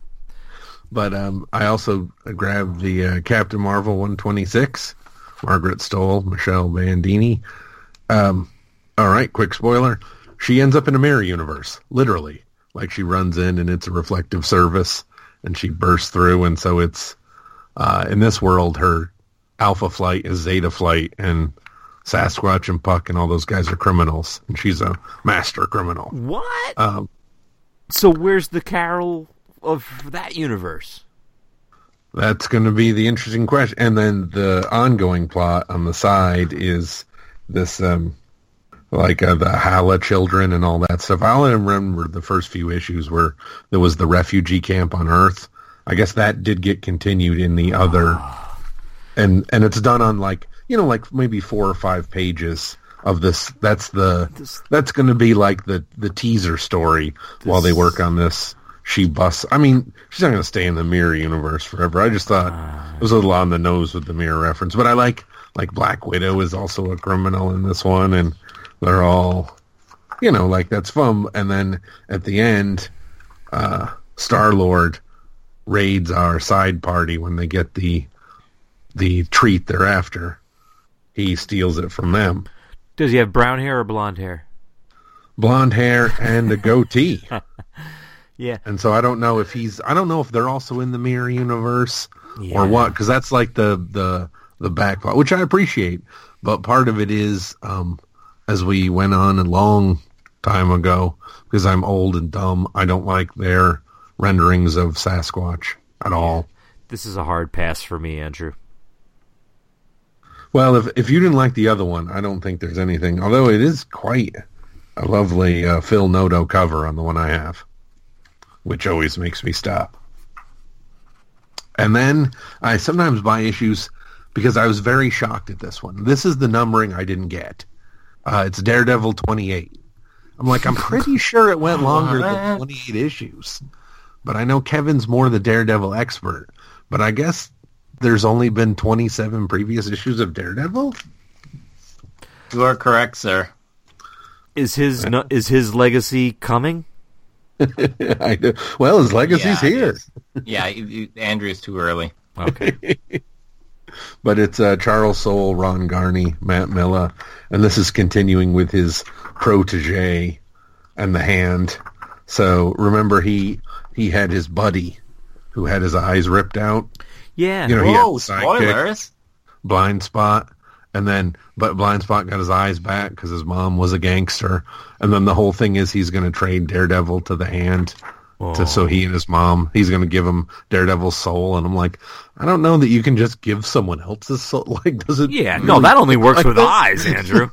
But um, I also grabbed the uh, Captain Marvel one twenty-six, Margaret Stoll, Michelle Bandini. Um, all right, quick spoiler. She ends up in a mirror universe, literally. Like she runs in and it's a reflective service and she bursts through. And so it's, uh, in this world, her Alpha Flight is Zeta Flight, and Sasquatch and Puck and all those guys are criminals. And she's a master criminal. What? Um, So where's the Carol of that universe? That's going to be the interesting question. And then the ongoing plot on the side is this, um, like uh, the Hala children and all that stuff. I only remember the first few issues where there was the refugee camp on Earth. I guess that did get continued in the other, and and it's done on like, you know, like maybe four or five pages of this. That's the This- that's going to be like the the teaser story while they work on this. She busts. I mean, she's not going to stay in the mirror universe forever. I just thought it was a little on the nose with the mirror reference, but I like like Black Widow is also a criminal in this one, and they're all, you know, like that's fun. And then at the end, uh, Star-Lord raids our side party when they get the the treat they're after. He steals it from them. Does he have brown hair or blonde hair? Blonde hair and a goatee. Yeah. And so I don't know if he's, I don't know if they're also in the mirror universe Yeah. or what, because that's like the, the, the backplot, which I appreciate. But part of it is, um, as we went on a long time ago, because I'm old and dumb, I don't like their renderings of Sasquatch at all. This is a hard pass for me, Andrew. Well, if if you didn't like the other one, I don't think there's anything, although it is quite a lovely uh, Phil Noto cover on the one I have, which always makes me stop. And then I sometimes buy issues because I was very shocked at this one. This is the numbering I didn't get. Uh, it's Daredevil twenty-eight. I'm like, I'm pretty sure it went longer than twenty-eight issues. But I know Kevin's more the Daredevil expert. But I guess there's only been twenty-seven previous issues of Daredevil? You are correct, sir. Is his no, is his legacy coming? I do. Well, his legacy's Yeah, it here. is. Yeah, you- you- Andrew's too early. Okay. But it's uh, Charles Soule, Ron Garney, Matt Milla, and this is continuing with his protege and the Hand. So remember, he he had his buddy who had his eyes ripped out. Yeah. You know, he had Whoa, the sidekick, spoilers! Blind Spot, and then but Blind Spot got his eyes back because his mom was a gangster, and then the whole thing is he's going to trade Daredevil to the Hand. To, so he and his mom, he's going to give him Daredevil's soul, and I'm like, I don't know that you can just give someone else's soul. Like, does it? Yeah, no, that only works like with this? eyes, Andrew.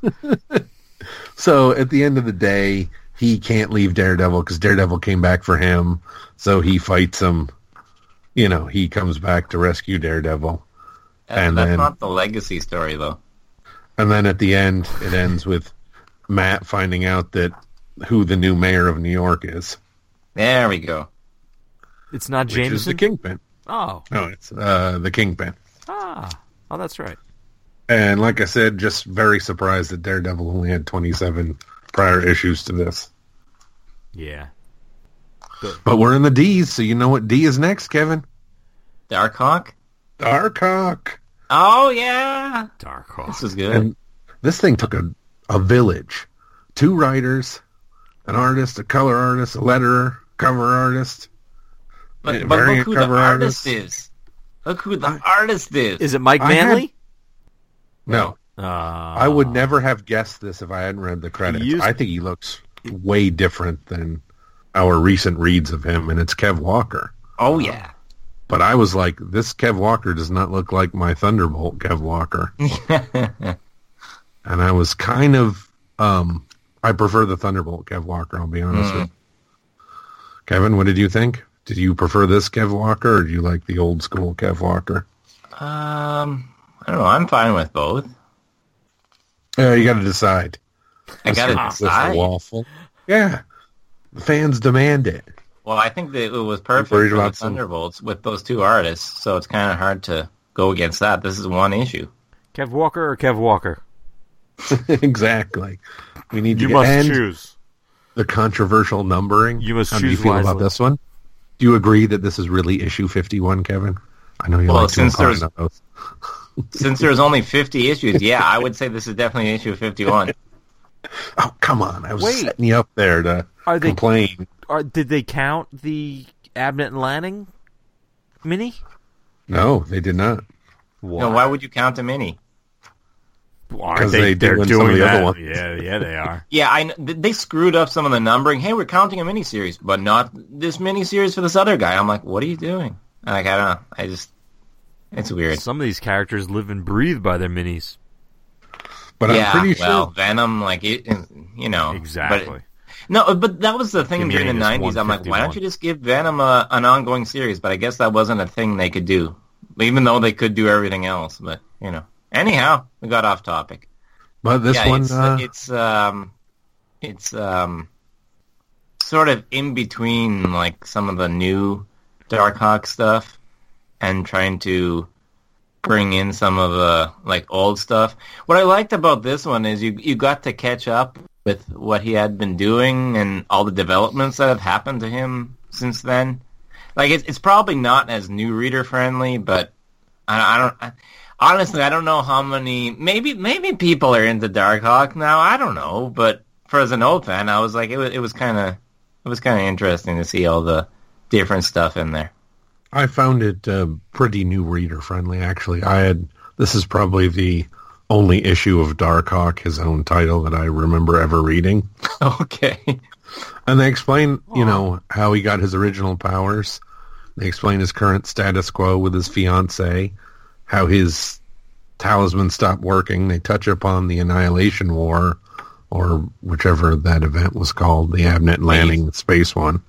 So at the end of the day, he can't leave Daredevil because Daredevil came back for him. So he fights him. You know, he comes back to rescue Daredevil. That- And that's then- not the legacy story, though. And then at the end, it ends with Matt finding out that who the new mayor of New York is. There we go. It's not Which is the Jameson? Kingpin. Oh. No, it's uh, the Kingpin. Ah. Oh, that's right. And like I said, just very surprised that Daredevil only had twenty-seven prior issues to this. Yeah. But we're in the D's, so you know what D is next, Kevin? Darkhawk? Darkhawk. Oh, yeah! Darkhawk. This is good. And this thing took a, a village. Two writers, an artist, a color artist, a letterer, cover artist. but a but look variant who the cover artist artist. is. Look who the artist is. Is it Mike I had- Manley? No. Uh, I would never have guessed this if I hadn't read the credits. used- I think he looks way different than our recent reads of him, and it's Kev Walker. Oh, yeah. But I was like, this Kev Walker does not look like my Thunderbolt Kev Walker. And I was kind of, um, I prefer the Thunderbolt Kev Walker, I'll be honest Mm. with you. Kevin, what did you think? Did you prefer this Kev Walker, or do you like the old school Kev Walker? um, I don't know. I'm fine with both. Yeah, you got to decide. I got to With the decide. waffle. Yeah. The fans demand it. Well, I think that it was perfect worried for the about some- Thunderbolts with those two artists, so it's kind of hard to go against that. This is one issue. Kev Walker or Kev Walker? Exactly. We need to You get must and choose. the controversial numbering. You must How do you choose feel about wisely. this one? Do you agree that this is really issue fifty-one, Kevin? I know you Well, like to since imply there's- on those. Since there's only fifty issues, yeah, I would say this is definitely issue fifty-one. Oh, come on. I was Wait. setting you up there to Are they- complain. Are, did they count the Abnett and Lanning mini? No, they did not. Why? No, why would you count a mini? Aren't 'Cause they they're did in some of doing the other that. ones. Yeah, yeah, they are. Yeah, I kn- th- they screwed up some of the numbering. Hey, we're counting a miniseries, but not this miniseries for this other guy. I'm like, what are you doing? Like, I don't know. I just, it's weird. Some of these characters live and breathe by their minis. But yeah, I'm pretty well, sure. Venom, like it, you know, Exactly. But, no, but that was the thing Give me during the any of this nineties. I'm like, why don't one fifty-one? you just give Venom a, an ongoing series? But I guess that wasn't a thing they could do, even though they could do everything else. But you know, anyhow, we got off topic. But this yeah, one, it's, uh, it's um, it's um, sort of in between like some of the new Darkhawk stuff and trying to bring in some of the like old stuff. What I liked about this one is you you got to catch up with what he had been doing and all the developments that have happened to him since then. Like it's it's probably not as new reader friendly, but I, I don't. I, honestly, I don't know how many. Maybe maybe people are into Darkhawk now. I don't know, but for as an old fan, I was like, it was it was kind of it was kind of interesting to see all the different stuff in there. I found it uh, pretty new reader friendly. Actually, I had this is probably the only issue of Darkhawk, his own title, that I remember ever reading. Okay. And they explain, you know, how he got his original powers. They explain his current status quo with his fiancée, how his talisman stopped working. They touch upon the Annihilation War, or whichever that event was called, the Abnett and Lanning space one.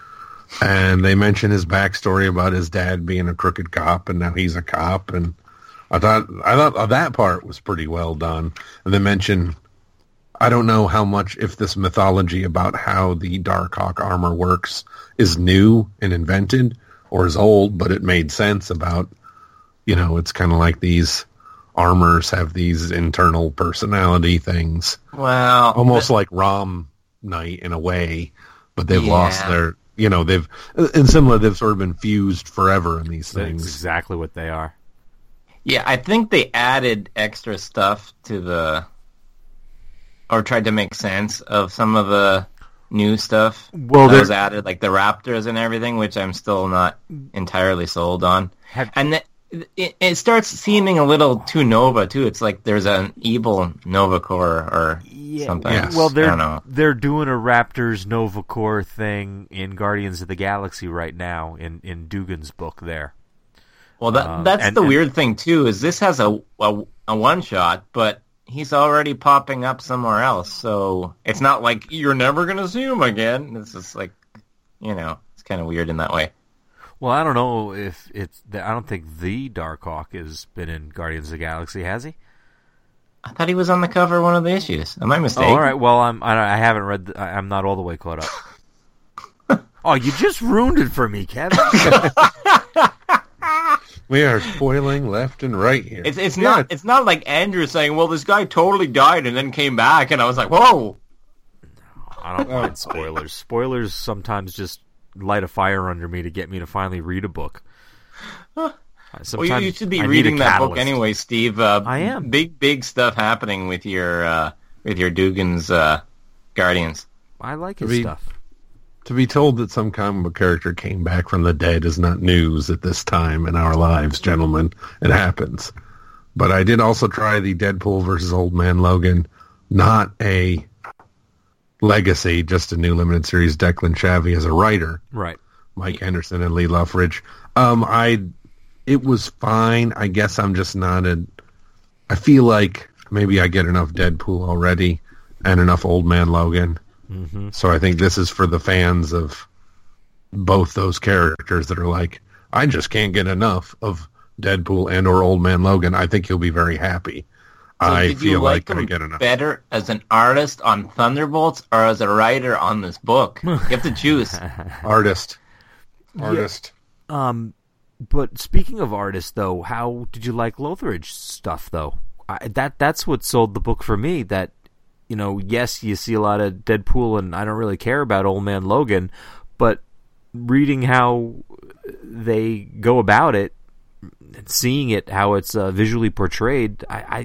And they mention his backstory about his dad being a crooked cop, and now he's a cop. And I thought I thought that part was pretty well done. And they mention I don't know how much, if this mythology about how the Darkhawk armor works is new and invented or is old, but it made sense about, you know, it's kind of like these armors have these internal personality things. Well, almost but, like Rom Knight in a way, but they've yeah. lost their, you know, they've, and similar, they've sort of been fused forever in these things. That's exactly what they are. Yeah, I think they added extra stuff to the, or tried to make sense of some of the new stuff well, that was added, like the Raptors and everything, which I'm still not entirely sold on. Have, and the, It, it starts seeming a little too Nova too. It's like there's an evil Nova Corps or yeah, something. Yes. Well, they're I don't know. they're doing a Raptors Nova Corps thing in Guardians of the Galaxy right now in, in Dugan's book there. Well, that Um, that's and- the and- weird thing too. Is this has a a, a one shot, but he's already popping up somewhere else. So it's not like you're never gonna see him again. It's just like, you know, it's kind of weird in that way. Well, I don't know if it's. I don't think the Darkhawk has been in Guardians of the Galaxy, has he? I thought he was on the cover of one of the issues. Am I Oh, mistaken? all right. Well, I'm. I, I haven't read. The, I- I'm not all the way caught up. Oh, you just ruined it for me, Kevin. We are spoiling left and right here. It's it's Yeah, not it's not like Andrew saying, "Well, this guy totally died and then came back," and I was like, "Whoa!" I don't mind spoilers. Spoilers sometimes just light a fire under me to get me to finally read a book. Sometimes Well, you, you should be I need reading a that book catalyst. anyway, Steve. Uh, I am. Big, big stuff happening with your uh, with your Dugan's uh, Guardians. I like his To be- stuff. To be told that some comic book character came back from the dead is not news at this time in our lives, gentlemen. It happens. But I did also try the Deadpool versus Old Man Logan, not a legacy, just a new limited series. Declan Shalvey as a writer, Right. Mike Henderson and Lee Luffridge. Um, I, it was fine. I guess I'm just not a. I feel like maybe I get enough Deadpool already and enough Old Man Logan. Mm-hmm. So I think this is for the fans of both those characters that are like, I just can't get enough of Deadpool and or Old Man Logan. I think you'll be very happy. So I did feel you like, like I him get enough. better as an artist on Thunderbolts or as a writer on this book? You have to choose. Artist. Artist. Um, but speaking of artists, though, how did you like Lothridge's stuff, though? I, that that's what sold the book for me. That, you know, yes, you see a lot of Deadpool, and I don't really care about Old Man Logan, but reading how they go about it, and seeing it, how it's uh, visually portrayed, I, I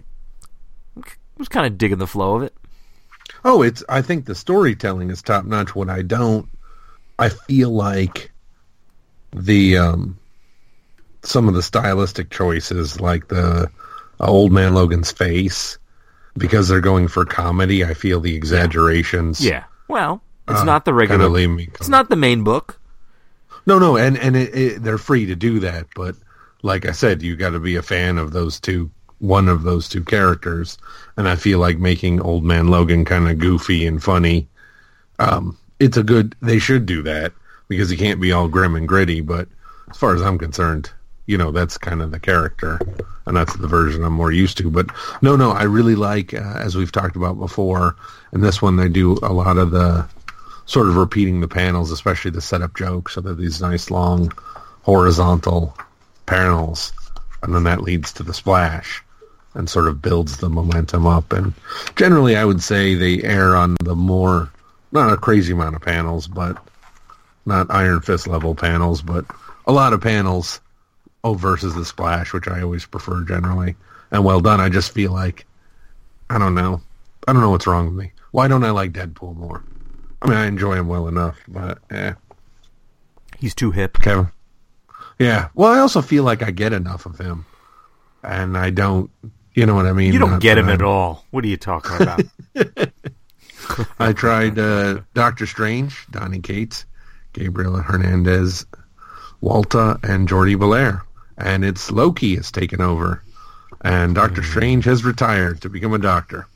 was kind of digging the flow of it. Oh, it's. I think the storytelling is top notch. What I don't, I feel like the um, some of the stylistic choices, like the uh, Old Man Logan's face, because they're going for comedy. I feel the exaggerations. Yeah. Well, it's uh, not the regular. kinda leave me It's not the main book. No, no, and and it, it, they're free to do that, but like I said, you got to be a fan of those two, one of those two characters, and I feel like making Old Man Logan kind of goofy and funny. Um, it's a good. They should do that because he can't be all grim and gritty. But as far as I'm concerned, you know, that's kind of the character, and that's the version I'm more used to. But no, no, I really like, uh, as we've talked about before, in this one they do a lot of the sort of repeating the panels, especially the setup jokes, so they're these nice long horizontal panels, and then that leads to the splash and sort of builds the momentum up. And generally I would say they err on the more, not a crazy amount of panels, but not Iron Fist level panels, but a lot of panels oh, versus the splash, which I always prefer generally. And well done. I just feel like, I don't know. I don't know what's wrong with me. Why don't I like Deadpool more? I mean, I enjoy him well enough, but eh. He's too hip. Kevin? Yeah. Well, I also feel like I get enough of him. And I don't, you know what I mean? You don't Not get him that at I'm- all. What are you talking about? I tried uh, Doctor Strange, Donny Cates, Gabriel Hernandez, Walta, and Jordi Belair. And it's Loki has taken over. And Doctor Strange has retired to become a doctor.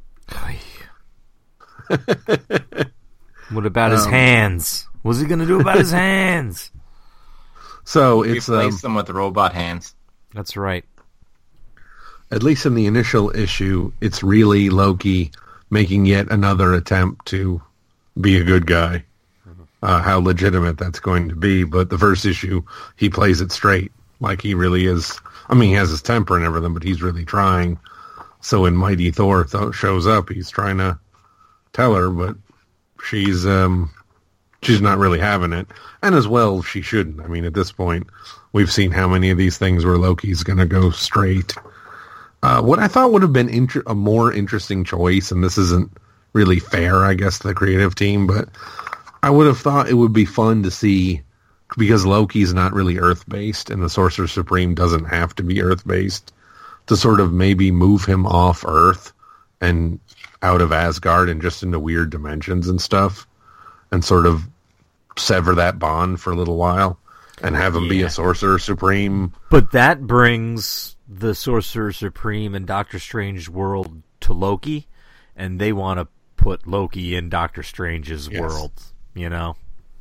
What about his Um, hands? What's he going to do about his hands? So it's, Replace um, them with robot hands. That's right. at least in the initial issue, it's really Loki making yet another attempt to be a good guy. Uh, how legitimate that's going to be. But the first issue, he plays it straight. Like he really is. I mean, he has his temper and everything, but he's really trying. So when Mighty Thor th- shows up, he's trying to tell her, but she's um, she's not really having it. And as well, she shouldn't. I mean, at this point, we've seen how many of these things where Loki's going to go straight. Uh, what I thought would have been inter- a more interesting choice, and this isn't really fair, I guess, to the creative team, but I would have thought it would be fun to see, because Loki's not really Earth-based, and the Sorcerer Supreme doesn't have to be Earth-based, to sort of maybe move him off Earth and out of Asgard and just into weird dimensions and stuff, and sort of sever that bond for a little while, and have him yeah. be a Sorcerer Supreme. But that brings the Sorcerer Supreme and Doctor Strange world to Loki, and they want to put Loki in Doctor Strange's yes. world. You know,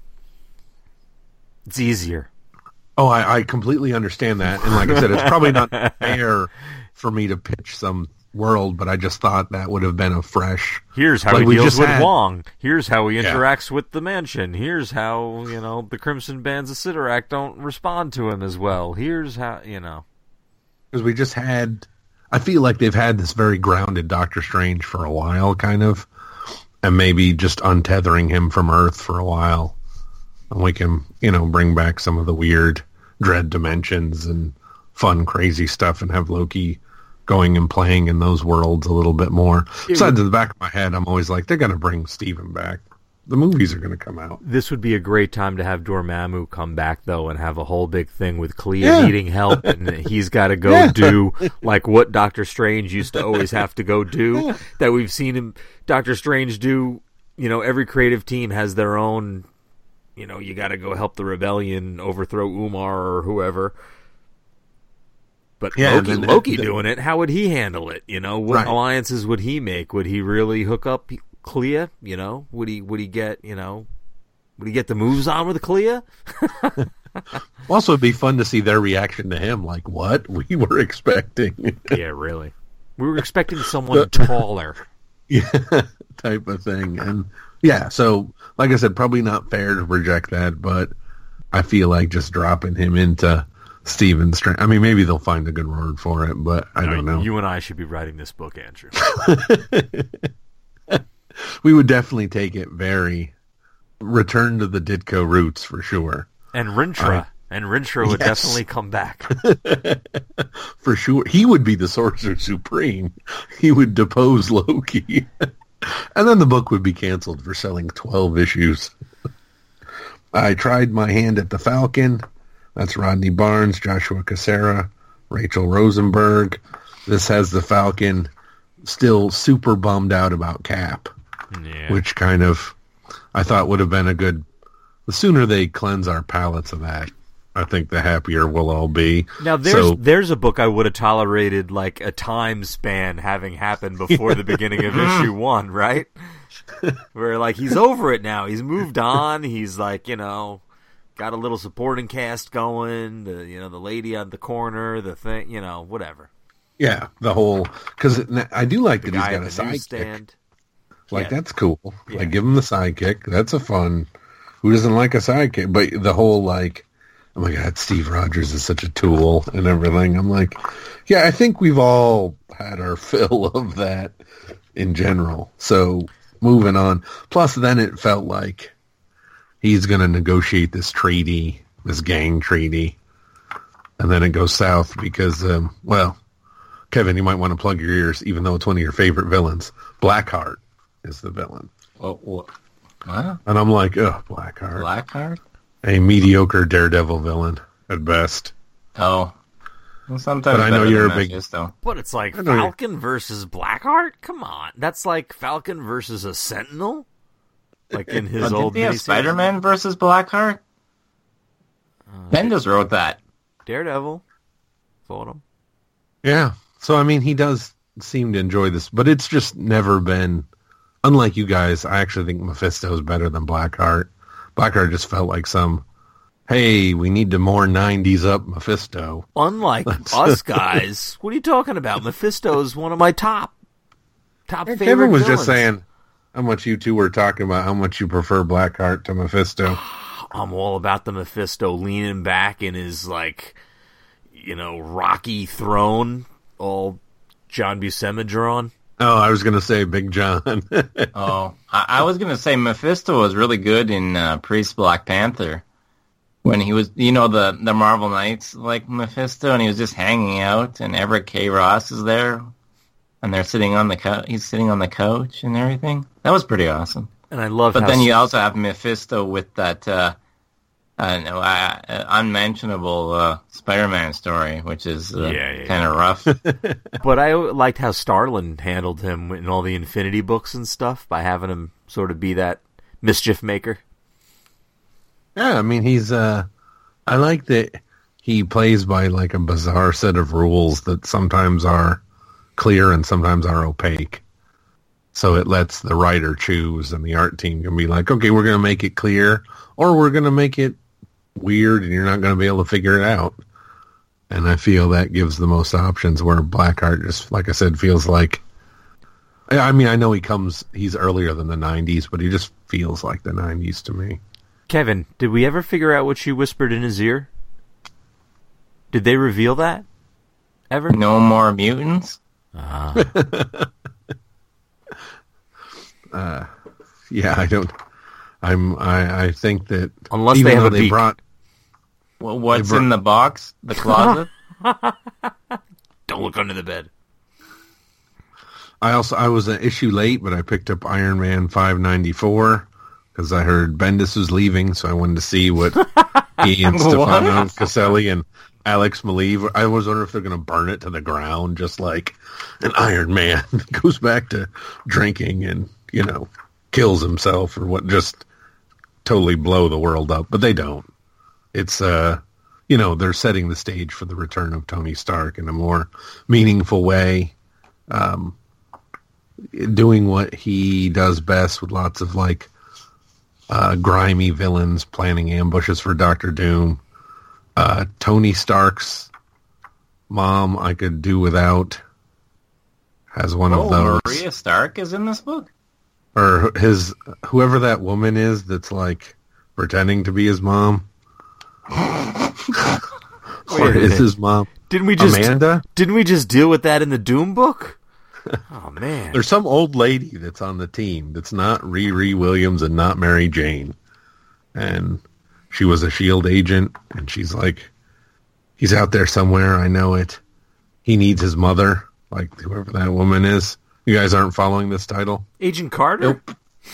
it's easier. Oh, I, I completely understand that. And like I said, it's probably not fair for me to pitch some world, but I just thought that would have been a fresh... Here's how like he deals with had... Wong. Here's how he yeah. interacts with the Mansion. Here's how, you know, the Crimson Bands of Sidorak don't respond to him as well. Here's how, you know... Because we just had... I feel like they've had this very grounded Doctor Strange for a while, kind of. And maybe just untethering him from Earth for a while. And we can, you know, bring back some of the weird dread dimensions and fun, crazy stuff and have Loki going and playing in those worlds a little bit more. Besides, in the back of my head, I'm always like, they're going to bring Steven back. The movies are going to come out. This would be a great time to have Dormammu come back, though, and have a whole big thing with Clea yeah. needing help, and he's got to go yeah. do, like, what Doctor Strange used to always have to go do, yeah. that we've seen him, Doctor Strange do. You know, every creative team has their own, you know, you got to go help the rebellion, overthrow Umar or whoever. But yeah, Loki, then, Loki the, doing it, how would he handle it? You know, what right. alliances would he make? Would he really hook up Clea? You know, would he would he get, you know, would he get the moves on with Clea? Also, it'd be fun to see their reaction to him. Like, what? We were expecting. Yeah, really. We were expecting someone taller. Yeah, type of thing. And yeah, so, like I said, probably not fair to reject that, but I feel like just dropping him into Stephen Strange. I mean, maybe they'll find a good word for it, but I don't know. You and I should be writing this book, Andrew. We would definitely take it very return to the Ditko roots for sure. And Rintrah. Uh, and Rintrah would yes. definitely come back. For sure. He would be the Sorcerer Supreme. He would depose Loki. And then the book would be canceled for selling twelve issues. I tried my hand at the Falcon. That's Rodney Barnes, Joshua Cassara, Rachel Rosenberg. This has the Falcon still super bummed out about Cap. Yeah. Which kind of, I thought would have been a good, the sooner they cleanse our palates of that, I think the happier we'll all be. Now, there's so, there's a book I would have tolerated, like, a time span having happened before the beginning of issue one, right? Where, like, he's over it now. He's moved on. He's, like, you know, got a little supporting cast going, the, you know, the lady on the corner, the thing, you know, whatever. Yeah, the whole, because I do like the that guy he's got a sidekick. Like, yeah. that's cool. Yeah. Like, give him the sidekick. That's a fun, who doesn't like a sidekick? But the whole, like, oh my God, Steve Rogers is such a tool and everything. I'm like, yeah, I think we've all had our fill of that in general. So, moving on. Plus, then it felt like he's going to negotiate this treaty, this gang treaty, and then it goes south because, um, well, Kevin, you might want to plug your ears, even though it's one of your favorite villains. Blackheart is the villain. What? What? What? And I'm like, ugh, Blackheart. Blackheart? A mediocre Daredevil villain at best. Oh. Well, sometimes but I know you're a big... Mephisto. But it's like Falcon versus Blackheart? Come on. That's like Falcon versus a Sentinel? Like in his well, old didn't he have Spider-Man versus Blackheart? Uh, Bendis wrote that. Daredevil. Fought him. Yeah. So, I mean, he does seem to enjoy this, but it's just never been... Unlike you guys, I actually think Mephisto is better than Blackheart. Blackheart just felt like some, hey, we need to more nineties up Mephisto. Unlike us guys, what are you talking about? Mephisto is one of my top. top Yeah, favorite Kevin was villains. just saying how much you two were talking about how much you prefer Blackheart to Mephisto. I'm all about the Mephisto leaning back in his, like, you know, rocky throne, all John Buscema drawn. Oh, I was going to say Big John. Oh, I, I was going to say Mephisto was really good in uh, Priest Black Panther. When he was, you know, the, the Marvel Knights, like Mephisto, and he was just hanging out, and Everett K. Ross is there, and they're sitting on the co- he's sitting on the couch and everything. That was pretty awesome. And I love But how then you also have Mephisto with that uh, uh, no, uh, uh, unmentionable uh, Spider-Man story, which is uh, Yeah, yeah, kind of rough. But I liked how Starlin handled him in all the Infinity books and stuff by having him sort of be that mischief maker. Yeah, I mean, he's, uh, I like that he plays by like a bizarre set of rules that sometimes are clear and sometimes are opaque. So it lets the writer choose, and the art team can be like, okay, we're going to make it clear, or we're going to make it weird and you're not going to be able to figure it out. And I feel that gives the most options, where Blackheart just, like I said, feels like, I mean, I know he comes, he's earlier than the nineties, but he just feels like the nineties to me. Kevin, did we ever figure out what she whispered in his ear? Did they reveal that? Ever? No more mutants? Ah. uh, yeah, I don't, I'm, I, I think that Unless even they have though a they beak. brought, Well, what's They br- in the box? The closet? Don't look under the bed. I also, I was an issue late, but I picked up Iron Man five ninety-four because I heard Bendis was leaving, so I wanted to see what he and Stefano Caselli and Alex Maleev, I was wondering if they're going to burn it to the ground, just like an Iron Man goes back to drinking and, you know, kills himself, or what, just totally blow the world up. But they don't. It's, uh, you know, they're setting the stage for the return of Tony Stark in a more meaningful way, um, doing what he does best with lots of, like, uh, grimy villains planning ambushes for Doctor Doom. Uh, Tony Stark's mom I could do without. Has one oh, of those. Maria Stark is in this book? Or his, whoever that woman is that's like pretending to be his mom. Or is his mom Didn't we just Amanda? Didn't we just deal with that in the Doom book? Oh man. There's some old lady that's on the team that's not Riri Williams and not Mary Jane. And she was a SHIELD agent, and she's like, he's out there somewhere, I know it. He needs his mother, like whoever that woman is. You guys aren't following this title? Agent Carter? Nope.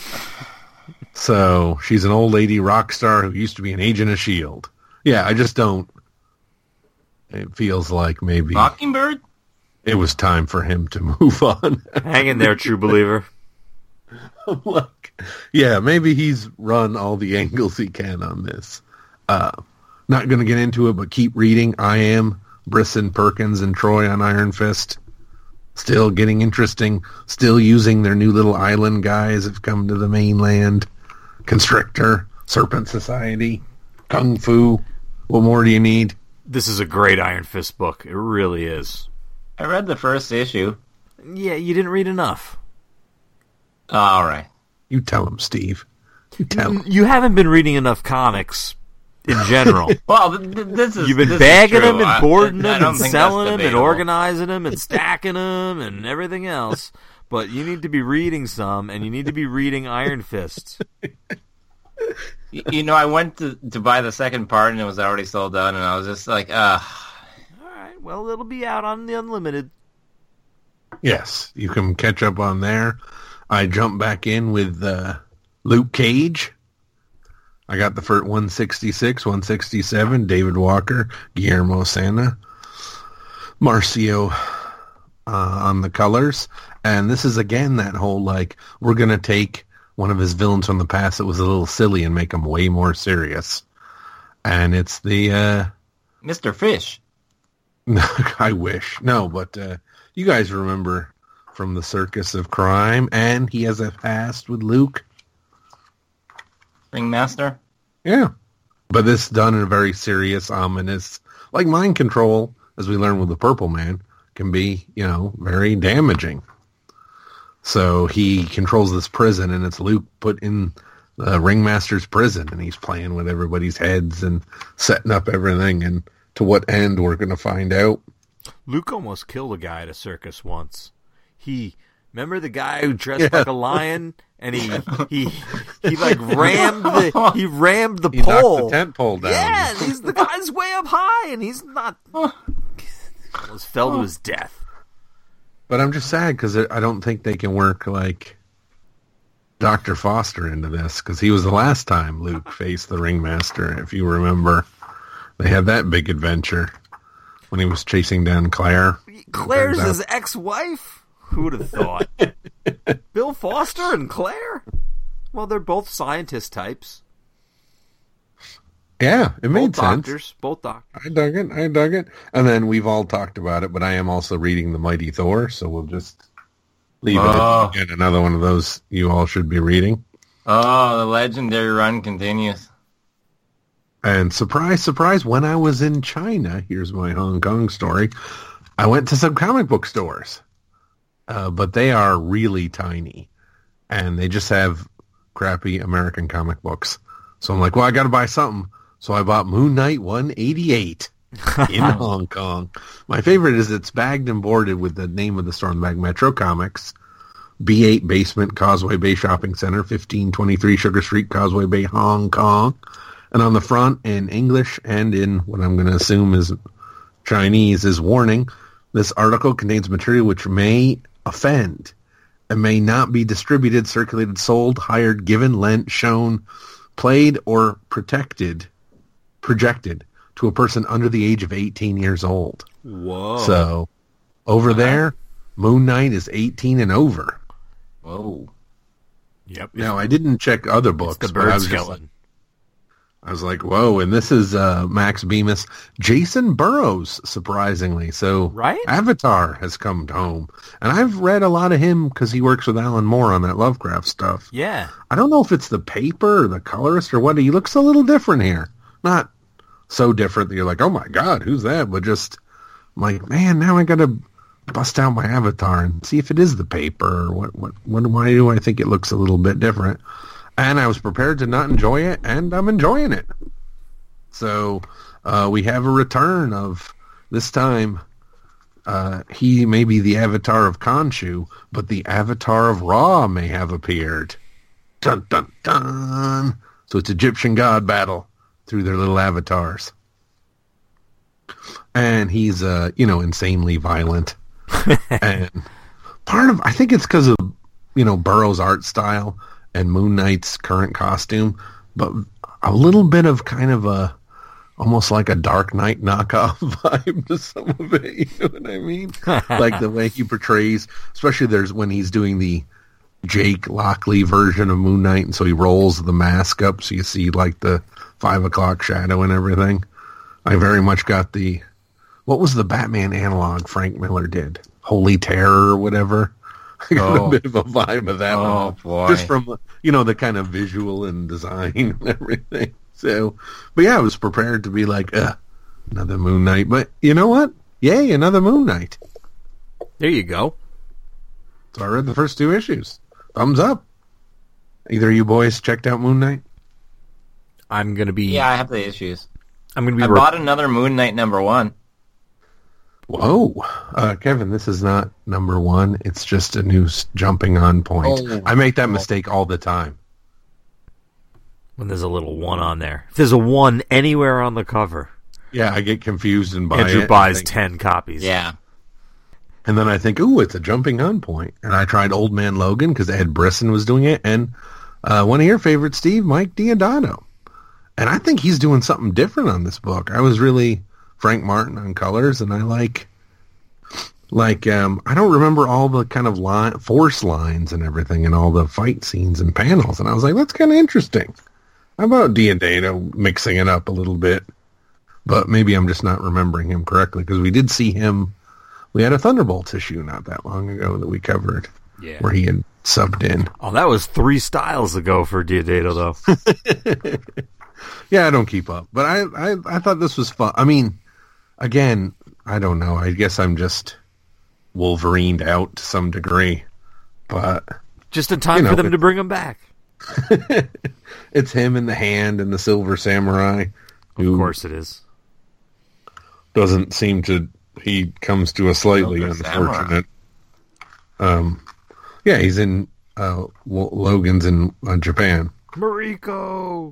So she's an old lady rock star who used to be an agent of SHIELD. Yeah, I just don't. It feels like maybe Mockingbird? it was time for him to move on. Hang in there, true believer. I'm like, yeah, maybe he's run all the angles he can on this. Uh, not going to get into it, but keep reading. I am Brisson, Perkins, and Troy on Iron Fist. Still getting interesting. Still using their new little island guys have come to the mainland. Constrictor, Serpent Society, Kung Fu. What more do you need? This is a great Iron Fist book. It really is. I read the first issue. Yeah, you didn't read enough. Oh, all right. You tell him, Steve. You tell him. You haven't been reading enough comics in general. Well, th- th- this is You've been this bagging is true. them and I- boarding I them don't and think selling that's them and debatable. organizing them and stacking them and everything else. But you need to be reading some, and you need to be reading Iron Fist. Y- You know, I went to, to buy the second part, and it was already sold out, and I was just like, ah. All right, well, it'll be out on the Unlimited. Yes, you can catch up on there. I jumped back in with uh, Luke Cage. I got the first one sixty-six, one sixty-seven, David Walker, Guillermo Santa, Marcio uh, on the colors. And this is, again, that whole, like, we're going to take one of his villains from the past that was a little silly and make him way more serious. And it's the... Uh, Mister Fish. I wish. No, but uh, you guys remember from the Circus of Crime, and he has a past with Luke. Ringmaster. Yeah. But this done in a very serious, ominous, like mind control, as we learned with the Purple Man, can be, you know, very damaging. So he controls this prison, and it's Luke put in the Ringmaster's prison, and he's playing with everybody's heads and setting up everything. And to what end, we're going to find out. Luke almost killed a guy at a circus once. He remember the guy who dressed Yeah. like a lion, and he he he like rammed the he rammed the He pole. knocked the tent pole down. Yeah, and he's the guy's way up high, and he's not. Almost fell to his death. But I'm just sad because I don't think they can work like Doctor Foster into this, because he was the last time Luke faced the Ringmaster. If you remember, they had that big adventure when he was chasing down Claire. Claire's Turns his ex-wife? Who would have thought? Bill Foster and Claire? Well, they're both scientist types. Yeah, it made Both sense. doctors. Both doctors. I dug it. I dug it. And then we've all talked about it, but I am also reading The Mighty Thor, so we'll just leave Oh. it at another one of those you all should be reading. Oh, the legendary run continues. And surprise, surprise, when I was in China, here's my Hong Kong story, I went to some comic book stores, uh, but they are really tiny, and they just have crappy American comic books. So I'm like, well, I got to buy something. So I bought Moon Knight one eighty-eight in Hong Kong. My favorite is it's bagged and boarded with the name of the store on the back, Metro Comics, B eight Basement, Causeway Bay Shopping Center, fifteen twenty-three Sugar Street, Causeway Bay, Hong Kong. And on the front, in English and in what I'm going to assume is Chinese, is warning, this article contains material which may offend and may not be distributed, circulated, sold, hired, given, lent, shown, played, or protected, projected to a person under the age of eighteen years old. Whoa. So, over there, Moon Knight is eighteen and over. Whoa. Yep. Now, I didn't check other It's books, the but I bird was just like, skeleton. I was like, whoa, and this is uh, Max Bemis. Jason Burrows, surprisingly. So Right? Avatar has come home. And I've read a lot of him because he works with Alan Moore on that Lovecraft stuff. Yeah. I don't know if it's the paper or the colorist or what. He looks a little different here. Not so different that you're like, oh my God, who's that? But just, I'm like, man, now I got to bust out my Avatar and see if it is the paper or what, what, what, why do I think it looks a little bit different? And I was prepared to not enjoy it, and I'm enjoying it. So uh, we have a return of, this time, uh, he may be the avatar of Khonshu, but the avatar of Ra may have appeared. Dun, dun, dun. So it's Egyptian god battle through their little avatars. And he's, uh, you know, insanely violent. And part of, I think it's because of, you know, Burroughs' art style and Moon Knight's current costume, but a little bit of kind of a, almost like a Dark Knight knockoff vibe to some of it, you know what I mean? Like the way he portrays, especially there's when he's doing the Jake Lockley version of Moon Knight, and so he rolls the mask up so you see like the five o'clock shadow and everything. I very much got the, what was the Batman analog Frank Miller did? Holy Terror or whatever? I got Oh. a bit of a vibe of that Oh, one. boy. Just from, you know, the kind of visual and design and everything. So, but yeah, I was prepared to be like, uh, another Moon Knight. But you know what? Yay, another Moon Knight. There you go. So I read the first two issues. Thumbs up. Either of you boys checked out Moon Knight? I'm gonna be. Yeah, I have the issues. I'm gonna be. I re- bought another Moon Knight number one. Whoa. Uh, Kevin, this is not number one. It's just a new s- jumping on point. Oh. I make that mistake all the time. when there's a little one on there. If there's a one anywhere on the cover, Yeah, I get confused and buy Andrew it. buys I think- ten copies. Yeah. And then I think, ooh, it's a jumping on point. And I tried Old Man Logan because Ed Brisson was doing it. And uh, one of your favorites, Steve, Mike Diodato. And I think he's doing something different on this book. I was really Frank Martin on colors, and I like, like um, I don't remember all the kind of line, force lines and everything and all the fight scenes and panels. And I was like, that's kind of interesting. How about Diodato mixing it up a little bit? But maybe I'm just not remembering him correctly because we did see him. We had a Thunderbolts issue not that long ago that we covered Yeah. where he had subbed in. Oh, that was three styles ago for Diodato, though. Yeah, I don't keep up. But I, I, I thought this was fun. I mean, again, I don't know. I guess I'm just Wolverined out to some degree. But just in time you know, for them it, to bring him back. It's him in the Hand and the Silver Samurai. Who, of course it is. Doesn't seem to... He comes to a slightly Silver unfortunate... Samurai. Um, yeah, he's in... Uh, Logan's in uh, Japan. Mariko!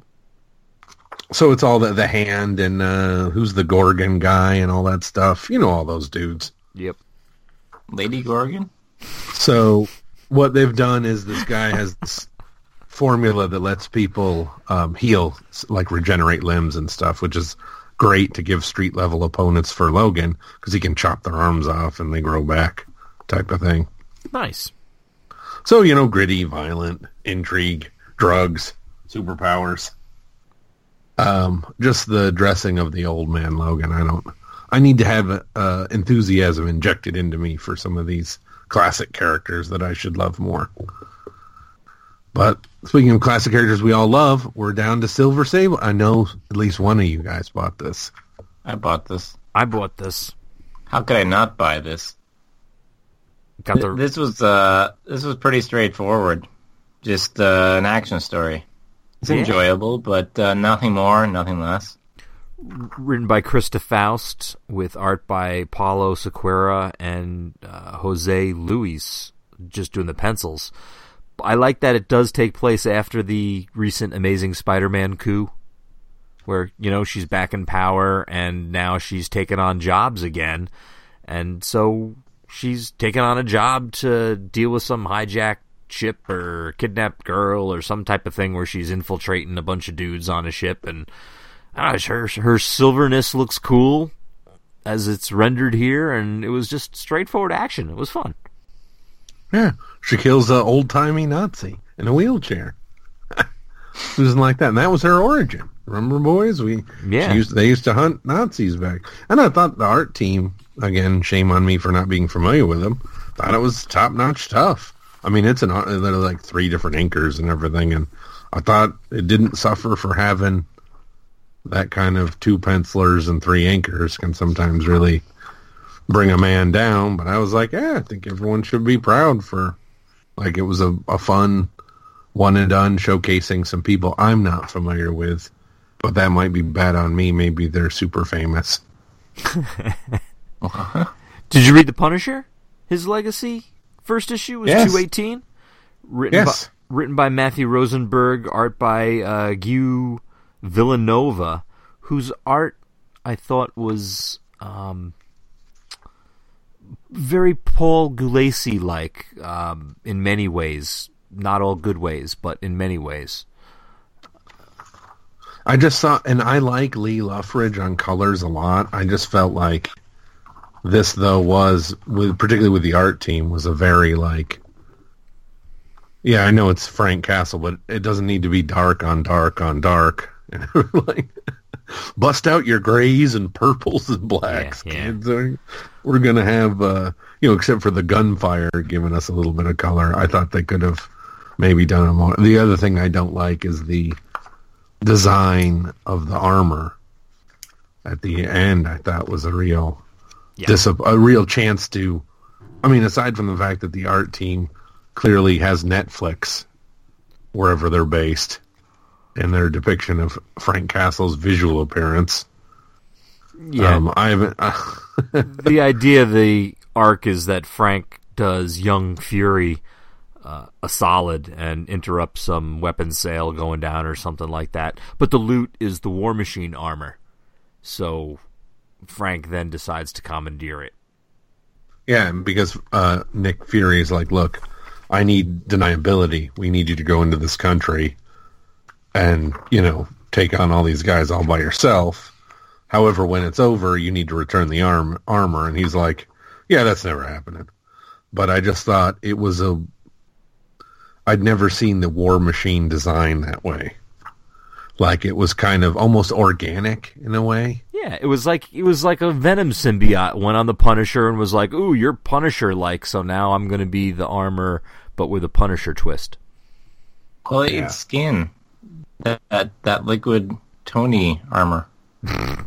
So it's all the, the Hand and uh, who's the Gorgon guy and all that stuff. You know all those dudes. Yep. Lady Gorgon? So what they've done is this guy has this formula that lets people um, heal, like regenerate limbs and stuff, which is great to give street-level opponents for Logan, because he can chop their arms off and they grow back type of thing. Nice. So, you know, gritty, violent, intrigue, drugs, superpowers. Um, just the dressing of the old man Logan. I don't... I need to have uh, enthusiasm injected into me for some of these classic characters that I should love more. But speaking of classic characters we all love, we're down to Silver Sable. I know at least one of you guys bought this. I bought this. I bought this. How could I not buy this? Got the... This was uh, this was pretty straightforward. Just uh, an action story. It's yeah. enjoyable, but uh, nothing more, nothing less. Written by Krista Faust, with art by Paulo Sequeira and uh, Jose Luis, just doing the pencils. I like that it does take place after the recent Amazing Spider-Man coup, where, you know, she's back in power, and now she's taking on jobs again. And so she's taking on a job to deal with some hijacked ship or kidnapped girl or some type of thing where she's infiltrating a bunch of dudes on a ship, and Uh, her her silverness looks cool as it's rendered here, and it was just straightforward action. It was fun. Yeah, she kills an old-timey Nazi in a wheelchair. It was like that, and that was her origin. Remember, boys? We yeah. She used, they used to hunt Nazis back. And I thought the art team, again, shame on me for not being familiar with them, thought it was top-notch tough. I mean, it's an there are like three different inkers and everything, and I thought it didn't suffer for having... that kind of two pencilers and three inkers can sometimes really bring a man down. But I was like, yeah, I think everyone should be proud for, like, it was a, a fun one and done showcasing some people I'm not familiar with, but that might be bad on me. Maybe they're super famous. Did you read The Punisher? His legacy? First issue was yes. two eighteen. Written yes. by, written by Matthew Rosenberg, art by uh, Guy Villanova, whose art I thought was um, very Paul Gulacy-like um, in many ways. Not all good ways, but in many ways. I just saw, and I like Lee Luffridge on colors a lot. I just felt like this, though, was, with particularly with the art team, was a very, like, yeah, I know it's Frank Castle, but it doesn't need to be dark on dark on dark. Like, bust out your grays and purples and blacks, yeah, yeah. kids. We're going to have, uh, you know, except for the gunfire giving us a little bit of color. I thought they could have maybe done a more. The other thing I don't like is the design of the armor at the end. I thought was a real, yeah. dis- a real chance to. I mean, aside from the fact that the art team clearly has Netflix wherever they're based. In their depiction of Frank Castle's visual appearance. Yeah. Um, I haven't... Uh, the idea of the arc is that Frank does Young Fury uh, a solid and interrupts some weapons sale going down or something like that. But the loot is the War Machine armor. So Frank then decides to commandeer it. Yeah, because uh, Nick Fury is like, look, I need deniability. We need you to go into this country and, you know, take on all these guys all by yourself. However, when it's over, you need to return the arm armor. And he's like, yeah, that's never happening. But I just thought it was a... I'd never seen the War Machine design that way. Like, it was kind of almost organic in a way. Yeah, it was like it was like a Venom symbiote went on the Punisher and was like, ooh, you're Punisher-like, so now I'm going to be the armor, but with a Punisher twist. Well, yeah. it's skin. That, that that liquid Tony armor.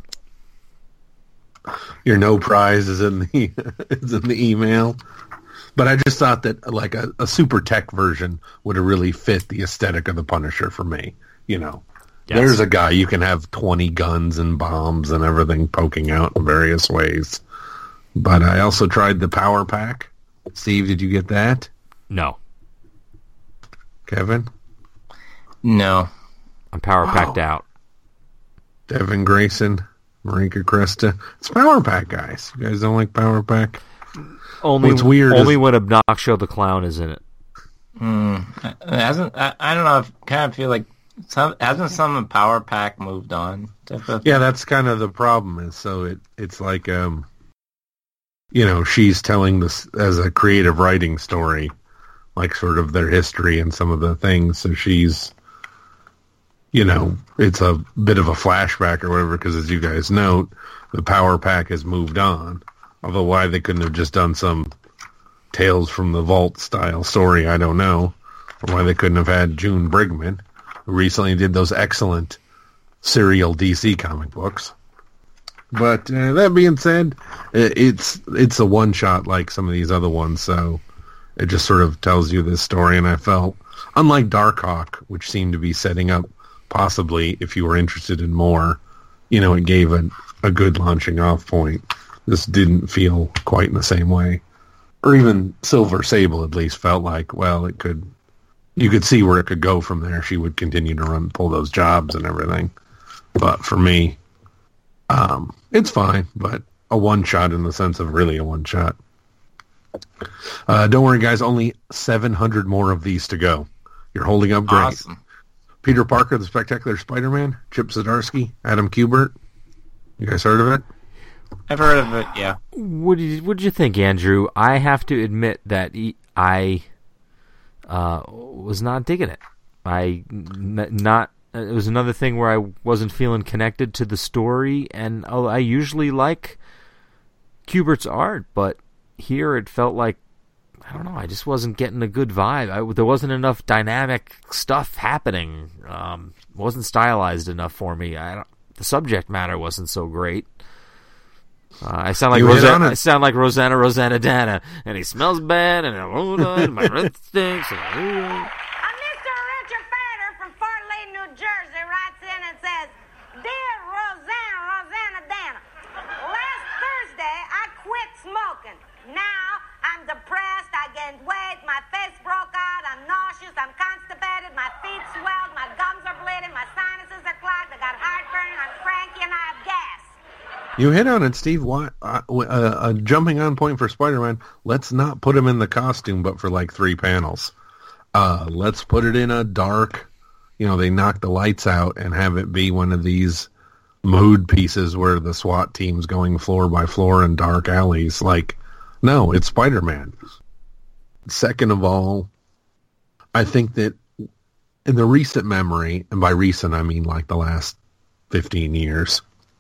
Your no prize is in the is in the email. But I just thought that like a, a super tech version would have really fit the aesthetic of the Punisher for me. You know, yes. There's a guy you can have twenty guns and bombs and everything poking out in various ways. But I also tried the Power Pack. Steve, did you get that? No. Kevin? No. I'm Power Packed wow. out. Devin Grayson, Marika Cresta. It's Power Pack, guys. You guys don't like Power Pack? Only, What's weird only is, when Obnoxio the Clown is in it. Hmm. It hasn't, I, I don't know. I kind of feel like some, hasn't some of Power Pack moved on? Yeah, that's kind of the problem. Is so it it's like um, you know, she's telling this as a creative writing story, like sort of their history and some of the things. So she's, you know, it's a bit of a flashback or whatever, because as you guys note, the Power Pack has moved on. Although why they couldn't have just done some Tales from the Vault style story, I don't know. Or why they couldn't have had June Brigman, who recently did those excellent serial D C comic books. But uh, that being said, it's it's a one-shot like some of these other ones, so it just sort of tells you this story, and I felt, unlike Darkhawk, which seemed to be setting up possibly, if you were interested in more, you know, it gave a, a good launching off point. This didn't feel quite in the same way. Or even Silver Sable at least felt like, well, it could, you could see where it could go from there. She would continue to run, pull those jobs and everything. But for me, um, it's fine, but a one-shot in the sense of really a one-shot. Uh, don't worry, guys, only seven hundred more of these to go. You're holding up great. Awesome. Peter Parker, the Spectacular Spider-Man, Chip Zdarsky, Adam Kubert. You guys heard of it? I've heard of it, yeah. What did you, what did you think, Andrew? I have to admit that he, I uh, was not digging it. I n- not. It was another thing where I wasn't feeling connected to the story, and oh, I usually like Kubert's art, but here it felt like, I don't know, I just wasn't getting a good vibe. I, there wasn't enough dynamic stuff happening. Um, it wasn't stylized enough for me. I don't, the subject matter wasn't so great. Uh, I sound like Rosanna. I sound like Rosanna, Rosanna Dana, and he smells bad, and, and my breath stinks. And, uh, Mister Richard Fader from Fort Lee, New Jersey, writes in and says, "Dear Rosanna, Rosanna Dana, last Thursday I quit smoking. Now I'm depressed. I gained weight. My face broke out. I'm nauseous. I'm constipated. My feet swelled. My gums are bleeding. My sinuses are clogged. I got heartburn. I'm cranky, and I have gas." You hit on it, Steve. Why, uh, uh, a jumping on point for Spider-Man, let's not put him in the costume, but for like three panels. Uh, let's put it in a dark, you know, they knock the lights out and have it be one of these mood pieces where the SWAT team's going floor by floor in dark alleys. Like, no, it's Spider-Man. Second of all, I think that in the recent memory, and by recent I mean like the last fifteen years,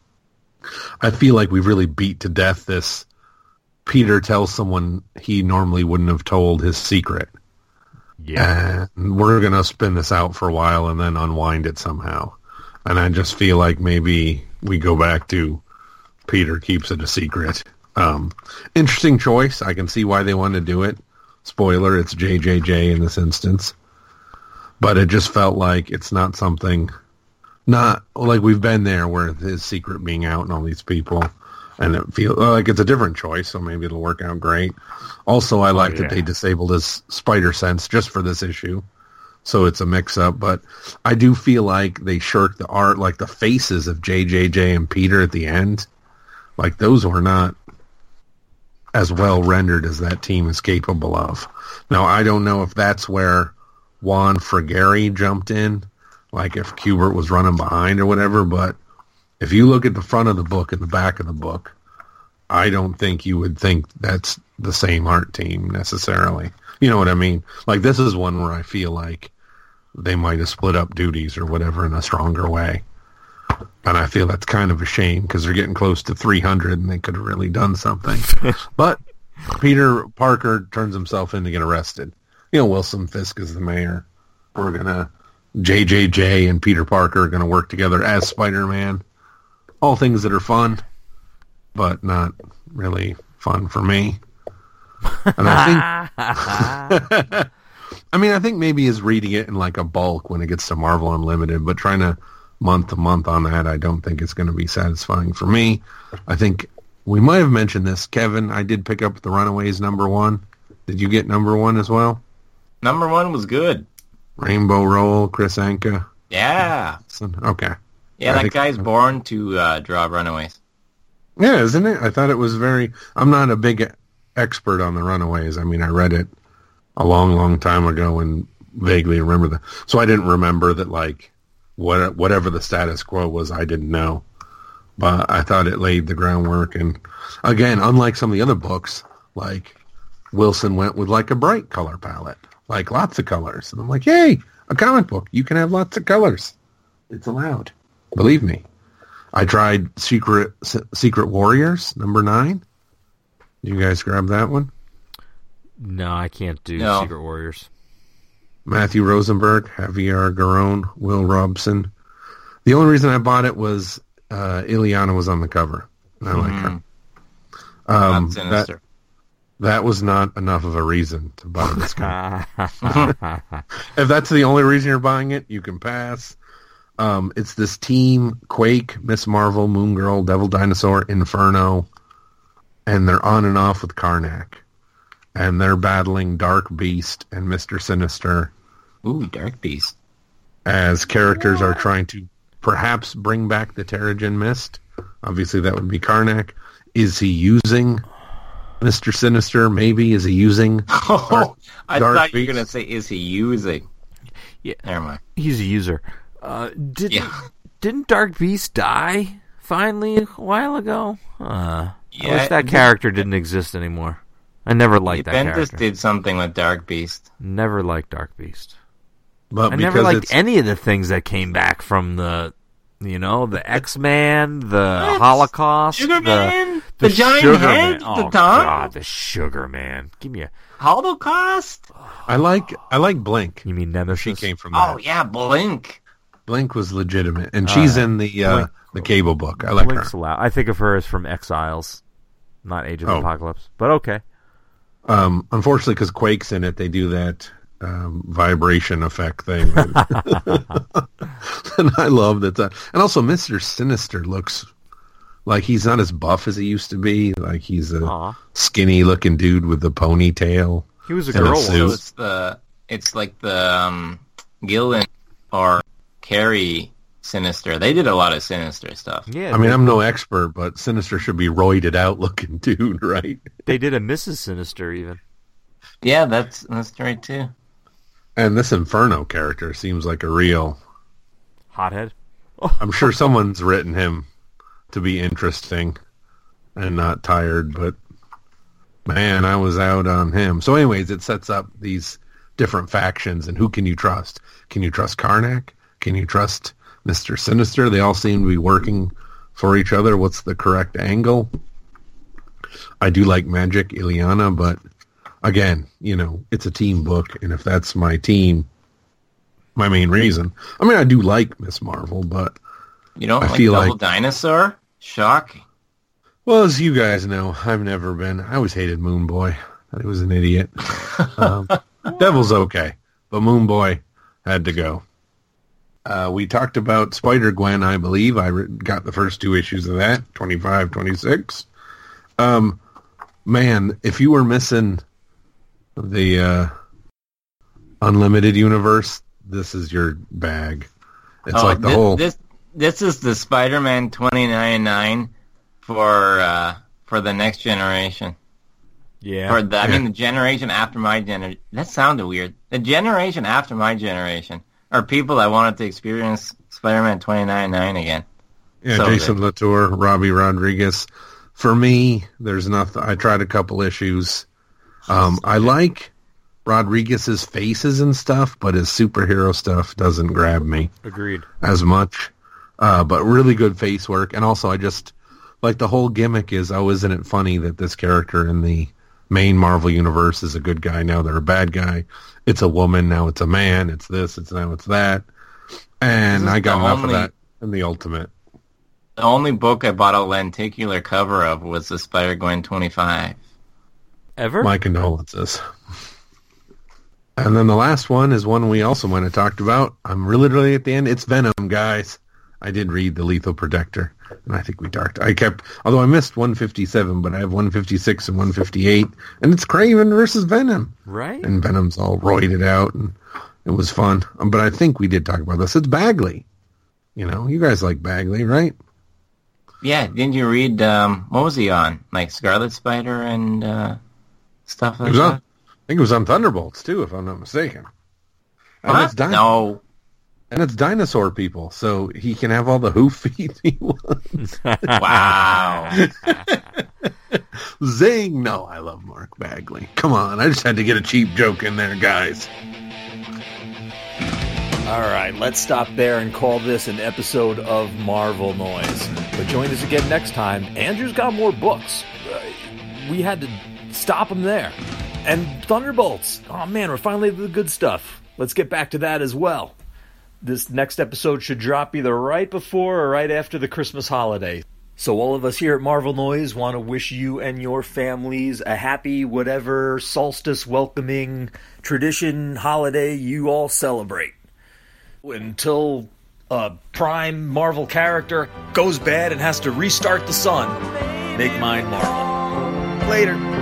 I feel like we've really beat to death this Peter tells someone he normally wouldn't have told his secret. Yeah. And we're going to spin this out for a while and then unwind it somehow. And I just feel like maybe we go back to Peter keeps it a secret. Um, interesting choice. I can see why they want to do it. Spoiler, it's J J J in this instance. But it just felt like it's not something... Not like we've been there where his secret being out and all these people, and it feels like it's a different choice, so maybe it'll work out great. Also, I like oh, yeah. that they disabled his spider sense just for this issue, so it's a mix-up. But I do feel like they shirked the art, like the faces of J J J and Peter at the end. Like, those were not as well rendered as that team is capable of. Now, I don't know if that's where Juan Frigeri jumped in, like if Kubert was running behind or whatever, but if you look at the front of the book and the back of the book, I don't think you would think that's the same art team necessarily. You know what I mean? Like, this is one where I feel like they might have split up duties or whatever in a stronger way. And I feel that's kind of a shame because they're getting close to three hundred and they could have really done something. But Peter Parker turns himself in to get arrested. You know, Wilson Fisk is the mayor. We're going to... J J J and Peter Parker are going to work together as Spider-Man. All things that are fun, but not really fun for me. And I think, I mean, I think maybe is reading it in like a bulk when it gets to Marvel Unlimited, but trying to month to month on that, I don't think it's going to be satisfying for me. I think we might have mentioned this, Kevin. I did pick up the Runaways number one. Did you get number one as well? Number one was good. Rainbow Roll, Chris Anka. Yeah. Okay. Yeah, I that think- guy's born to uh, draw Runaways. Yeah, isn't it? I thought it was very... I'm not a big expert on the Runaways. I mean, I read it a long, long time ago and vaguely remember that. So I didn't remember that, like, what, whatever the status quo was, I didn't know. But I thought it laid the groundwork. And, again, unlike some of the other books, like, Wilson went with, like, a bright color palette. Like, lots of colors. And I'm like, yay, a comic book. You can have lots of colors. It's allowed. Believe me. I tried Secret Secret Warriors, number nine. You guys grab that one? No, I can't do No. Secret Warriors. Matthew Rosenberg, Javier Garron, Will Robson. The only reason I bought it was uh, Ileana was on the cover. And I like her. Um, Not that, sinister. that was not enough of a reason to buy this comic. If that's the only reason you're buying it, you can pass. Um, it's this team, Quake, Miss Marvel, Moon Girl, Devil Dinosaur, Inferno, and they're on and off with Karnak. And they're battling Dark Beast and Mister Sinister Ooh, Dark Beast. as characters are trying to perhaps bring back the Terrigen Mist. Obviously, that would be Karnak. Is he using Mister Sinister? Maybe. Is he using Oh, I Dark thought you were Beast? going to say, is he using? Yeah. Never mind. He's a user. Uh, didn't, Yeah. didn't Dark Beast die finally a while ago? Uh, I Yeah, wish that character didn't exist anymore. I never liked that Bendis character. did something with Dark Beast. Never liked Dark Beast. But I because never liked it's, any of the things that came back from the, you know, the X-Man, the Holocaust, Sugar the, Man? The giant Sugar head? Man. The Oh tongue? God, the Sugar Man. Give me a. Holocaust? I like I like Blink. You mean Nemesis? She came from that. Oh, yeah, Blink. Blink was legitimate, and she's Uh, in the uh, Blink- the Cable book. I like Blink's her. allowed. I think of her as from Exiles, not Age of Oh. Apocalypse. But okay. Um, unfortunately, because Quake's in it, they do that um, vibration effect thing, and I love that. Uh, and also, Mister Sinister looks like he's not as buff as he used to be. Like he's a Aw. skinny-looking dude with a ponytail. He was a And a girl. suit. once. So it's the it's like the um, Gillen or Carrie Sinister. They did a lot of Sinister stuff. Yeah, I mean, they, I'm no expert, but Sinister should be roided out looking dude, right? they did a Missus Sinister even. Yeah, that's that's right too. And this Inferno character seems like a real... Hothead. I'm sure someone's written him to be interesting and not tired, but man, I was out on him. So anyways, it sets up these different factions, and who can you trust? Can you trust Karnak? Can you trust Mister Sinister? They all seem to be working for each other. What's the correct angle? I do like Magic Ileana, but again, you know, it's a team book, and if that's my team, my main reason. I mean, I do like Miss Marvel, but You don't I like feel Double like- Dinosaur? Shocking. well, as you guys know, I've never been. I always hated Moon Boy. Thought he was an idiot. um, Devil's okay, but Moon Boy had to go. Uh, we talked about Spider-Gwen, I believe. I re- got the first two issues of that, twenty-five, twenty-six. Um, man, if you were missing the uh, Unlimited universe, this is your bag. It's Oh, like the thi- whole... This this is the Spider-Man twenty-nine nine for uh, for the next generation. Yeah. Or the, I Yeah. mean, the generation after my generation. That sounded weird. The generation after my generation are people that wanted to experience Spider-Man twenty-nine nine again. Yeah, So Jason Latour, Robbie Rodriguez. For me, there's nothing. I tried a couple issues. Um, I like Rodriguez's faces and stuff, but his superhero stuff doesn't grab me Agreed. as much. Uh, but really good face work, and also I just like the whole gimmick is, oh, isn't it funny that this character in the main Marvel universe is a good guy, now they're a bad guy. It's a woman, now it's a man. It's this, it's now it's that. And This is I got the enough only- of that in the Ultimate. The only book I bought a lenticular cover of was the Spider-Gwen twenty-five. Ever? My condolences. And then the last one is one we also might have talked about. I'm literally at the end. It's Venom, guys. I did read The Lethal Protector, and I think we talked. I kept, although I missed one fifty-seven, but I have one fifty-six and one fifty-eight, and it's Kraven versus Venom. Right. And Venom's all roided out, and it was fun. Um, but I think we did talk about this. It's Bagley. You know, you guys like Bagley, right? Yeah, didn't you read, um, what was he on? Like Scarlet Spider and uh, stuff like It was that? on, I think it was on Thunderbolts, too, if I'm not mistaken. And Huh? it's di- No. And it's dinosaur people, so he can have all the hoof feet he wants. Wow. Zing! No, I love Mark Bagley. Come on, I just had to get a cheap joke in there, guys. All right, let's stop there and call this an episode of Marvel Noise. But join us again next time. Andrew's got more books. Uh, we had to stop him there. And Thunderbolts. Oh, man, we're finally to the good stuff. Let's get back to that as well. This next episode should drop either right before or right after the Christmas holiday. So all of us here at Marvel Noise want to wish you and your families a happy whatever solstice welcoming tradition holiday you all celebrate. Until a prime Marvel character goes bad and has to restart the sun, make mine Marvel. Later.